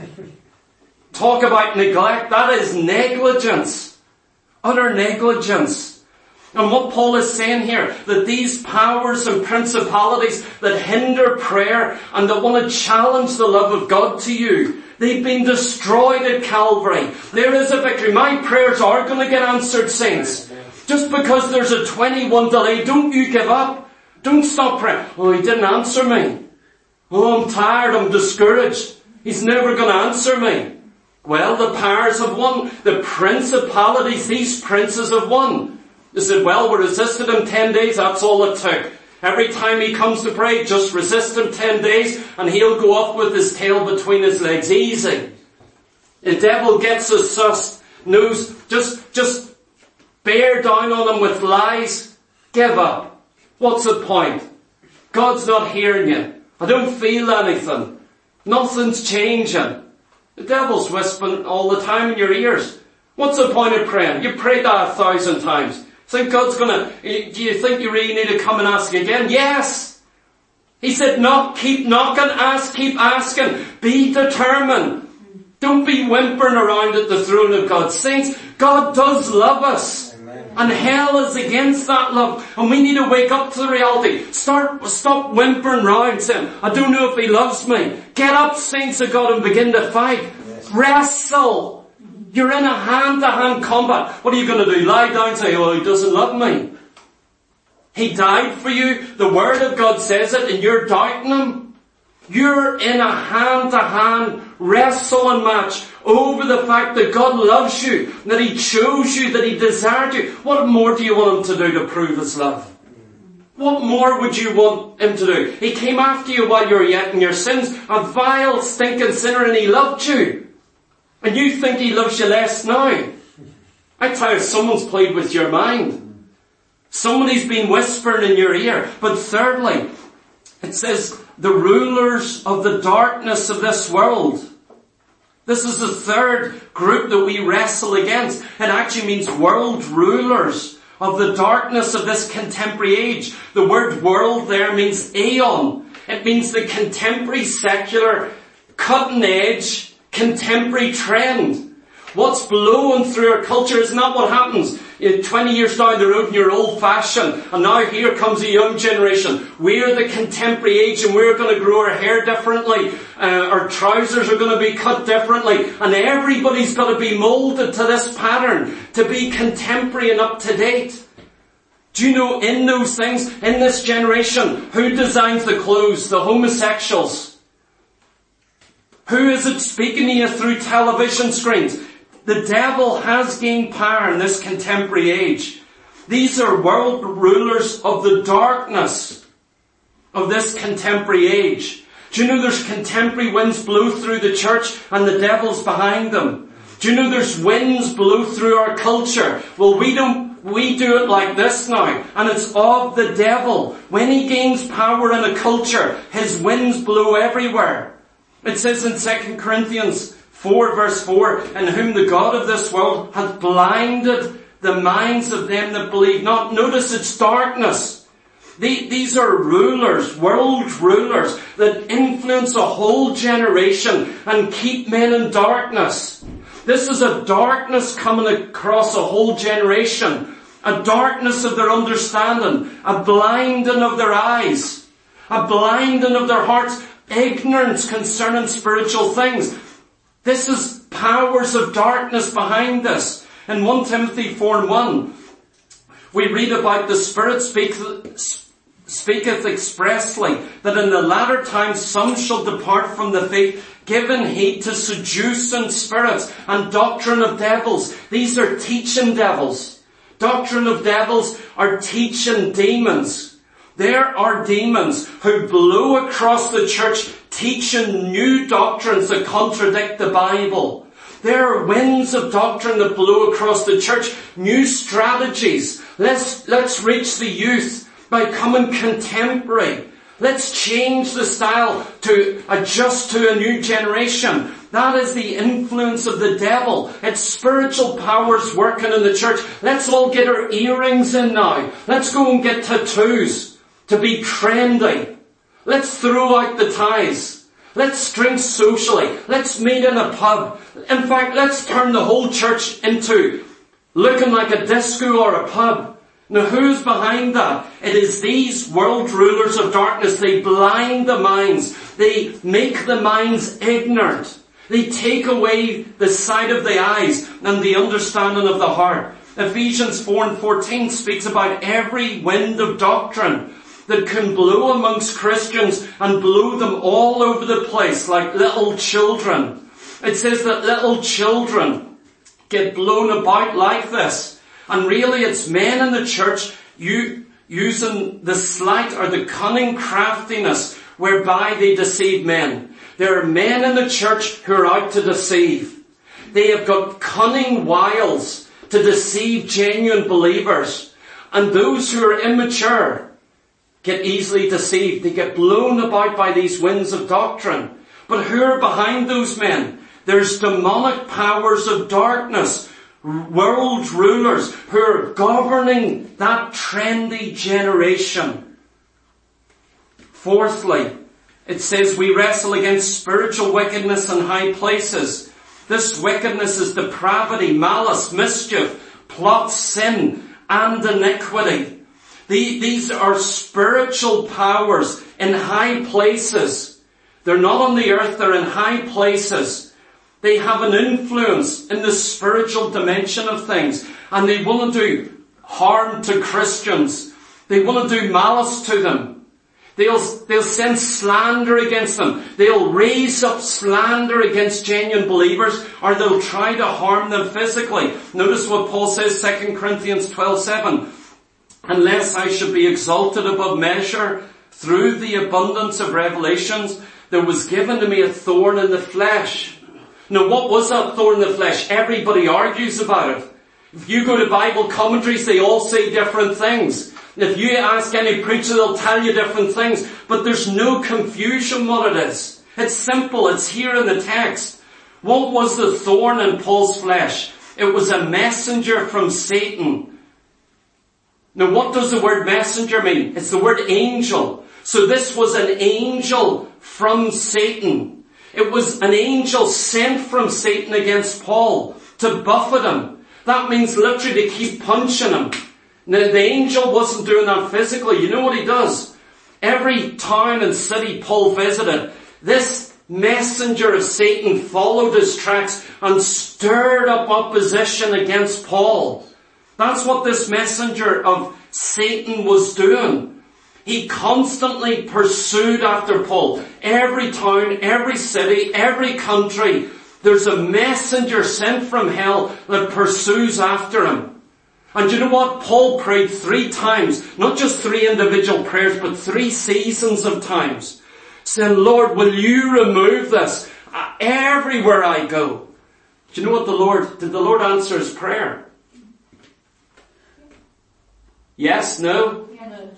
Talk about neglect. That is negligence. Utter negligence. And what Paul is saying here, that these powers and principalities that hinder prayer and that want to challenge the love of God to you, they've been destroyed at Calvary. There is a victory. My prayers are going to get answered, saints. Just because there's a 21 delay, don't you give up. Don't stop praying. "Oh, He didn't answer me. Oh, I'm tired. I'm discouraged. He's never going to answer me." Well, the powers have won. The principalities, these princes have won. They said, "Well, we resisted Him 10 days. That's all it took. Every time He comes to pray, just resist Him 10 days and He'll go off with His tail between His legs. Easy." The devil gets us sussed. Knows, just bear down on Him with lies. Give up. What's the point? God's not hearing you. I don't feel anything. Nothing's changing. The devil's whispering all the time in your ears. What's the point of praying? You prayed that 1,000 times. Think God's do you think you really need to come and ask again? Yes. He said, "Knock, keep knocking, ask, keep asking. Be determined. Don't be whimpering around at the throne of God." Saints, God does love us. And hell is against that love. And we need to wake up to the reality. Stop whimpering around saying, "I don't know if He loves me." Get up, saints of God, and begin to fight. Yes. Wrestle. You're in a hand-to-hand combat. What are you going to do? Lie down and say, "Oh, He doesn't love me." He died for you. The Word of God says it, and you're doubting Him. You're in a hand-to-hand wrestling match over the fact that God loves you, that He chose you, that He desired you. What more do you want Him to do to prove His love? What more would you want him to do? He came after you while you were yet in your sins, a vile, stinking sinner, and he loved you. And you think he loves you less now. I tell you, someone's played with your mind. Somebody's been whispering in your ear. But thirdly, it says, the rulers of the darkness of this world. This is the third group that we wrestle against. It actually means world rulers of the darkness of this contemporary age. The word world there means aeon. It means the contemporary, secular, cutting edge, contemporary trend. What's blowing through our culture is not what happens 20 years down the road and you're old fashioned, and now here comes a young generation. We're the contemporary age and we're going to grow our hair differently. Our trousers are going to be cut differently, and everybody's got to be moulded to this pattern to be contemporary and up to date. Do you know, in those things, in this generation, who designs the clothes? The homosexuals. Who is it speaking to you through television screens? The devil has gained power in this contemporary age. These are world rulers of the darkness of this contemporary age. Do you know there's contemporary winds blow through the church and the devil's behind them? Do you know there's winds blow through our culture? Well, we do it like this now, and it's of the devil. When he gains power in a culture, his winds blow everywhere. It says in 2 Corinthians 4 verse 4, in whom the God of this world hath blinded the minds of them that believe not. Notice it's darkness. These are rulers, world rulers, that influence a whole generation and keep men in darkness. This is a darkness coming across a whole generation. A darkness of their understanding. A blinding of their eyes. A blinding of their hearts. Ignorance concerning spiritual things. This is powers of darkness behind this. In 1 Timothy 4:1, we read about the Spirit speaketh expressly that in the latter times some shall depart from the faith, giving heed to seducing spirits and doctrine of devils. These are teaching devils. Doctrine of devils are teaching demons. There are demons who blow across the church teaching new doctrines that contradict the Bible. There are winds of doctrine that blow across the church, new strategies. Let's reach the youth by coming contemporary. Let's change the style to adjust to a new generation. That is the influence of the devil. It's spiritual powers working in the church. Let's all get our earrings in now. Let's go and get tattoos to be trendy. Let's throw out the ties. Let's drink socially. Let's meet in a pub. In fact, let's turn the whole church into looking like a disco or a pub. Now who's behind that? It is these world rulers of darkness. They blind the minds. They make the minds ignorant. They take away the sight of the eyes and the understanding of the heart. Ephesians 4:14 speaks about every wind of doctrine that can blow amongst Christians and blow them all over the place like little children. It says that little children get blown about like this. And really it's men in the church using the sleight or the cunning craftiness whereby they deceive men. There are men in the church who are out to deceive. They have got cunning wiles to deceive genuine believers. And those who are immature get easily deceived. They get blown about by these winds of doctrine. But who are behind those men? There's demonic powers of darkness, world rulers who are governing that trendy generation. Fourthly, it says we wrestle against spiritual wickedness in high places. This wickedness is depravity, malice, mischief, plot, sin, and iniquity. These are spiritual powers in high places. They're not on the earth, they're in high places. They have an influence in the spiritual dimension of things. And they want to do harm to Christians. They want to do malice to them. They'll send slander against them. They'll raise up slander against genuine believers, or they'll try to harm them physically. Notice what Paul says, 2 Corinthians 12:7. unless I should be exalted above measure through the abundance of revelations, there was given to me a thorn in the flesh. Now, what was that thorn in the flesh? Everybody argues about it. If you go to Bible commentaries, they all say different things. If you ask any preacher, they'll tell you different things. But there's no confusion what it is. It's simple. It's here in the text. What was the thorn in Paul's flesh? It was a messenger from Satan. Now, what does the word messenger mean? It's the word angel. So this was an angel from Satan. It was an angel sent from Satan against Paul to buffet him. That means literally to keep punching him. Now, the angel wasn't doing that physically. You know what he does? Every town and city Paul visited, this messenger of Satan followed his tracks and stirred up opposition against Paul. That's what this messenger of Satan was doing. He constantly pursued after Paul. Every town, every city, every country, there's a messenger sent from hell that pursues after him. And you know what? Paul prayed 3 times, not just 3 individual prayers, but 3 seasons of times, saying, Lord, will you remove this everywhere I go? Do you know what did the Lord answer his prayer? Yes? No?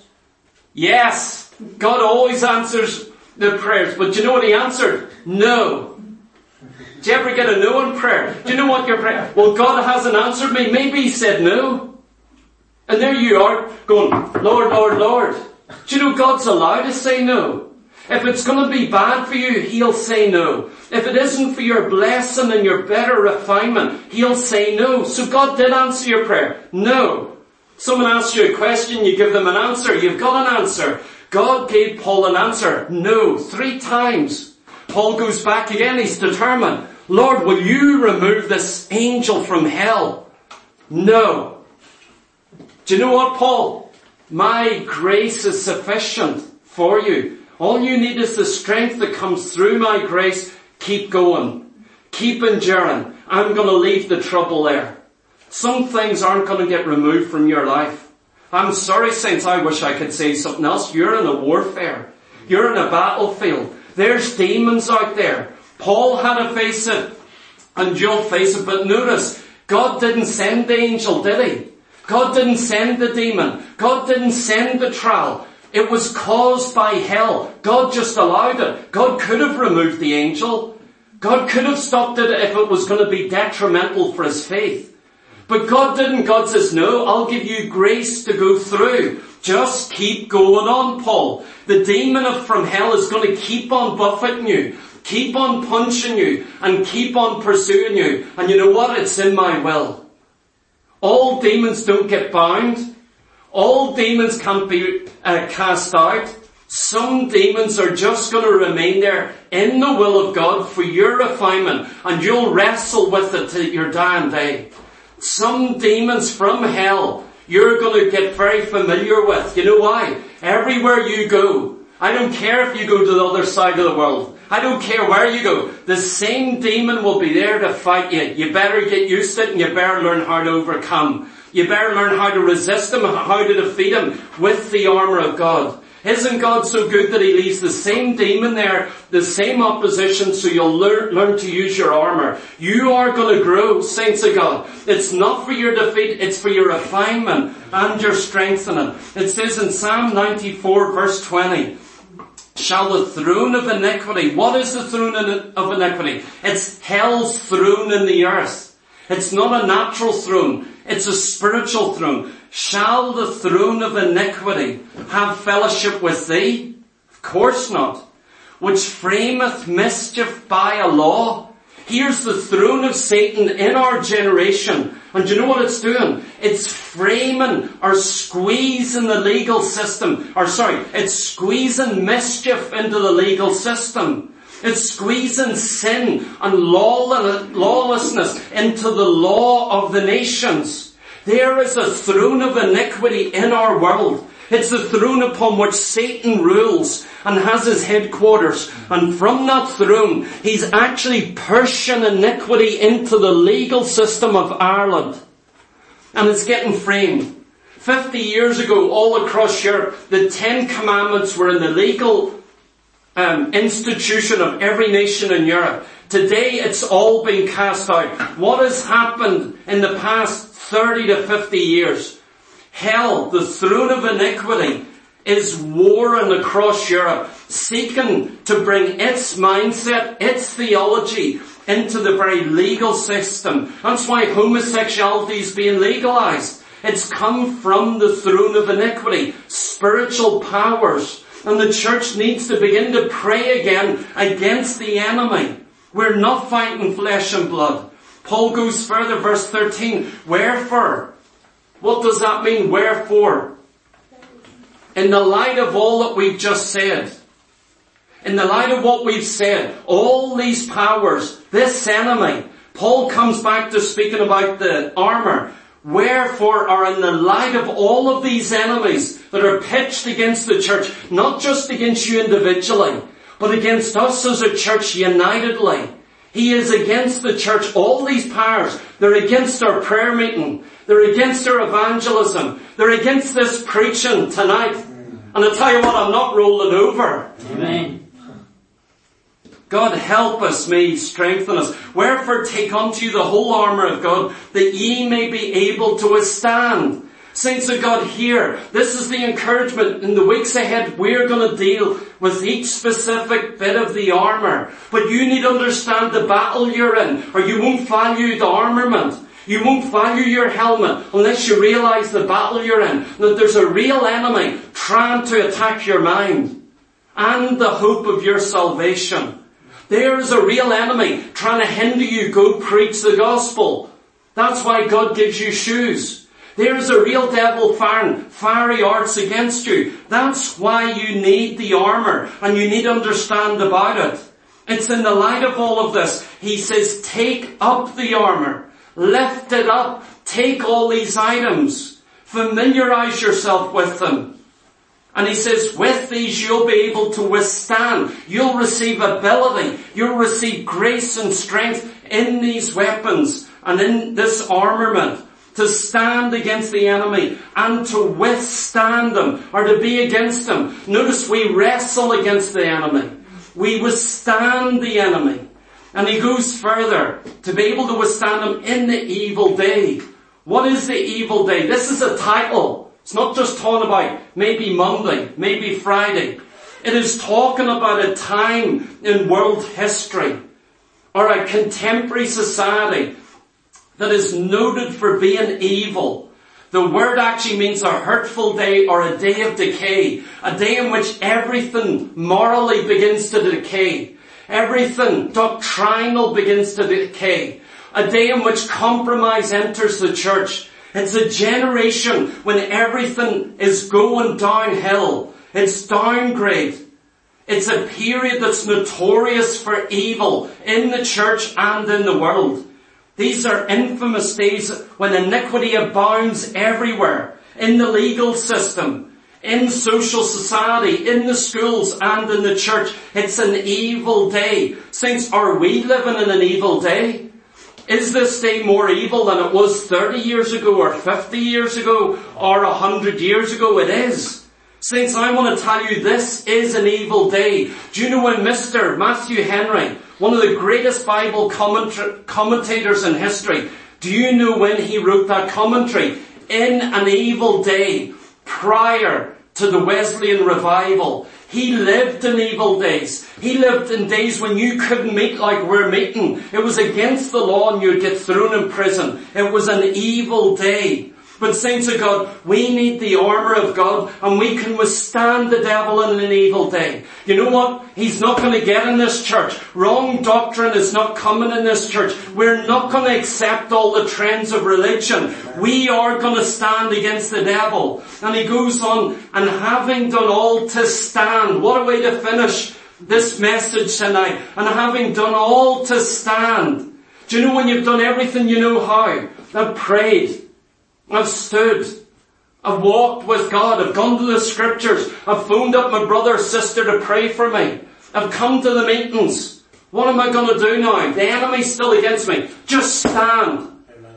Yes. God always answers the prayers, but do you know what he answered? No. Do you ever get a no in prayer? Do you know what your prayer? Well, God hasn't answered me. Maybe he said no. And there you are going, Lord, Lord, Lord. Do you know God's allowed to say no? If it's going to be bad for you, he'll say no. If it isn't for your blessing and your better refinement, he'll say no. So God did answer your prayer. No. Someone asks you a question, you give them an answer. You've got an answer. God gave Paul an answer. No. 3 times. Paul goes back again. He's determined. Lord, will you remove this angel from hell? No. Do you know what, Paul? My grace is sufficient for you. All you need is the strength that comes through my grace. Keep going. Keep enduring. I'm going to leave the trouble there. Some things aren't going to get removed from your life. I'm sorry, saints, I wish I could say something else. You're in a warfare. You're in a battlefield. There's demons out there. Paul had to face it, and you'll face it. But notice, God didn't send the angel, did he? God didn't send the demon. God didn't send the trial. It was caused by hell. God just allowed it. God could have removed the angel. God could have stopped it if it was going to be detrimental for his faith. But God didn't. God says, no, I'll give you grace to go through. Just keep going on, Paul. The demon from hell is going to keep on buffeting you, keep on punching you, and keep on pursuing you. And you know what? It's in my will. All demons don't get bound. All demons can't be cast out. Some demons are just going to remain there in the will of God for your refinement, and you'll wrestle with it till your dying day. Some demons from hell you're going to get very familiar with. You know why? Everywhere you go, I don't care if you go to the other side of the world. I don't care where you go. The same demon will be there to fight you. You better get used to it, and you better learn how to overcome. You better learn how to resist him, how to defeat him with the armor of God. Isn't God so good that he leaves the same demon there, the same opposition, so you'll learn to use your armor? You are going to grow, saints of God. It's not for your defeat, it's for your refinement and your strengthening. It says in Psalm 94 verse 20, shall the throne of iniquity, what is the throne of iniquity? It's hell's throne in the earth. It's not a natural throne, it's a spiritual throne. Shall the throne of iniquity have fellowship with thee? Of course not. Which frameth mischief by a law. Here's the throne of Satan in our generation. And do you know what it's doing? It's framing or squeezing the legal system. It's squeezing mischief into the legal system. It's squeezing sin and lawlessness into the law of the nations. There is a throne of iniquity in our world. It's the throne upon which Satan rules and has his headquarters. And from that throne, he's actually pushing iniquity into the legal system of Ireland. And it's getting framed. 50 years ago, all across Europe, the 10 Commandments were in the legal institution of every nation in Europe. Today, it's all been cast out. What has happened in the past 30 to 50 years? Hell, the throne of iniquity, is warring across Europe, seeking to bring its mindset, its theology into the very legal system. That's why homosexuality is being legalized. It's come from the throne of iniquity, spiritual powers. And the church needs to begin to pray again against the enemy. We're not fighting flesh and blood. Paul goes further, verse 13. Wherefore? What does that mean, wherefore? In the light of all that we've just said, in the light of what we've said, all these powers, this enemy, Paul comes back to speaking about the armour. Wherefore are in the light of all of these enemies that are pitched against the church, not just against you individually, but against us as a church unitedly. He is against the church, all these powers. They're against our prayer meeting. They're against our evangelism. They're against this preaching tonight. And I tell you what, I'm not rolling over.
Amen.
God help us, may He strengthen us. Wherefore take unto you the whole armour of God, that ye may be able to withstand. Saints of God, here, this is the encouragement. In the weeks ahead, we're going to deal with each specific bit of the armour. But you need to understand the battle you're in, or you won't value the armament. You won't value your helmet unless you realise the battle you're in. That there's a real enemy trying to attack your mind and the hope of your salvation. There is a real enemy trying to hinder you go preach the gospel. That's why God gives you shoes. There is a real devil firing fiery arts against you. That's why you need the armour, and you need to understand about it. It's in the light of all of this. He says, take up the armour. Lift it up. Take all these items. Familiarise yourself with them. And he says, with these you'll be able to withstand. You'll receive ability. You'll receive grace and strength in these weapons and in this armament to stand against the enemy and to withstand them, or to be against them. Notice we wrestle against the enemy. We withstand the enemy. And he goes further, to be able to withstand him in the evil day. What is the evil day? This is a title. It's not just talking about maybe Monday, maybe Friday. It is talking about a time in world history, or a contemporary society that is noted for being evil. The word actually means a hurtful day, or a day of decay. A day in which everything morally begins to decay. Everything doctrinal begins to decay. A day in which compromise enters the church. It's a generation when everything is going downhill. It's downgrade. It's a period that's notorious for evil in the church and in the world. These are infamous days when iniquity abounds everywhere. In the legal system, in social society, in the schools and in the church. It's an evil day. Saints, are we living in an evil day? Is this day more evil than it was 30 years ago, or 50 years ago, or 100 years ago? It is. Saints, I want to tell you, this is an evil day. Do you know when Mr. Matthew Henry, one of the greatest Bible commentators in history, do you know when he wrote that commentary? In an evil day, prior to the Wesleyan revival. He lived in evil days. He lived in days when you couldn't meet like we're meeting. It was against the law and you'd get thrown in prison. It was an evil day. But saints of God, we need the armour of God, and we can withstand the devil in an evil day. You know what? He's not going to get in this church. Wrong doctrine is not coming in this church. We're not going to accept all the trends of religion. We are going to stand against the devil. And he goes on, and having done all to stand. What a way to finish this message tonight. And having done all to stand. Do you know when you've done everything you know how? I've prayed. I've stood. I've walked with God. I've gone to the scriptures. I've phoned up my brother or sister to pray for me. I've come to the meetings. What am I going to do now? The enemy's still against me. Just stand.
Amen.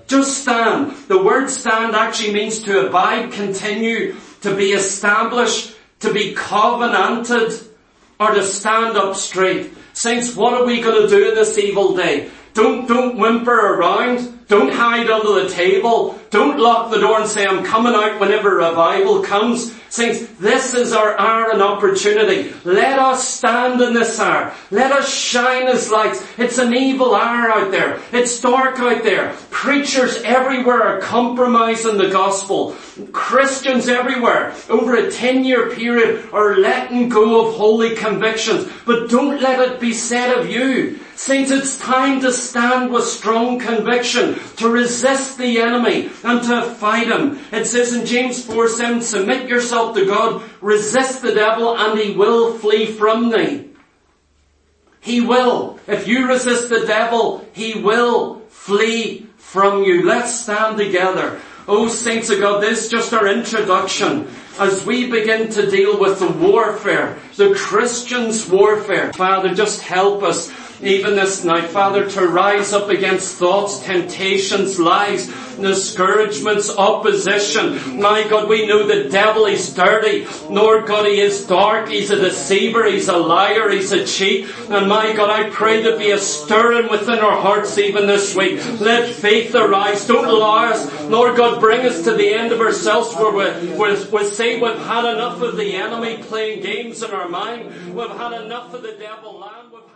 Just stand. The word stand actually means to abide, continue, to be established, to be covenanted, or to stand up straight. Saints, what are we going to do in this evil day? Don't whimper around. Don't hide under the table. Don't lock the door and say, I'm coming out whenever revival comes. Saints, this is our hour and opportunity. Let us stand in this hour. Let us shine as lights. It's an evil hour out there. It's dark out there. Preachers everywhere are compromising the gospel. Christians everywhere, over a 10-year period, are letting go of holy convictions. But don't let it be said of you. Saints, it's time to stand with strong conviction, to resist the enemy and to fight him. It says in James 4:7, submit yourself to God, resist the devil, and he will flee from thee. He will. If you resist the devil, he will flee from you. Let's stand together. Oh, saints of God, this is just our introduction as we begin to deal with the warfare, the Christian's warfare. Father, just help us even this night, Father, to rise up against thoughts, temptations, lies, discouragements, opposition. My God, we know the devil, he's dirty. Lord God, he is dark. He's a deceiver. He's a liar. He's a cheat. And my God, I pray there be a stirring within our hearts even this week. Let faith arise. Don't allow us, Lord God, bring us to the end of ourselves where we say we've had enough of the enemy playing games in our mind. We've had enough of the devil land.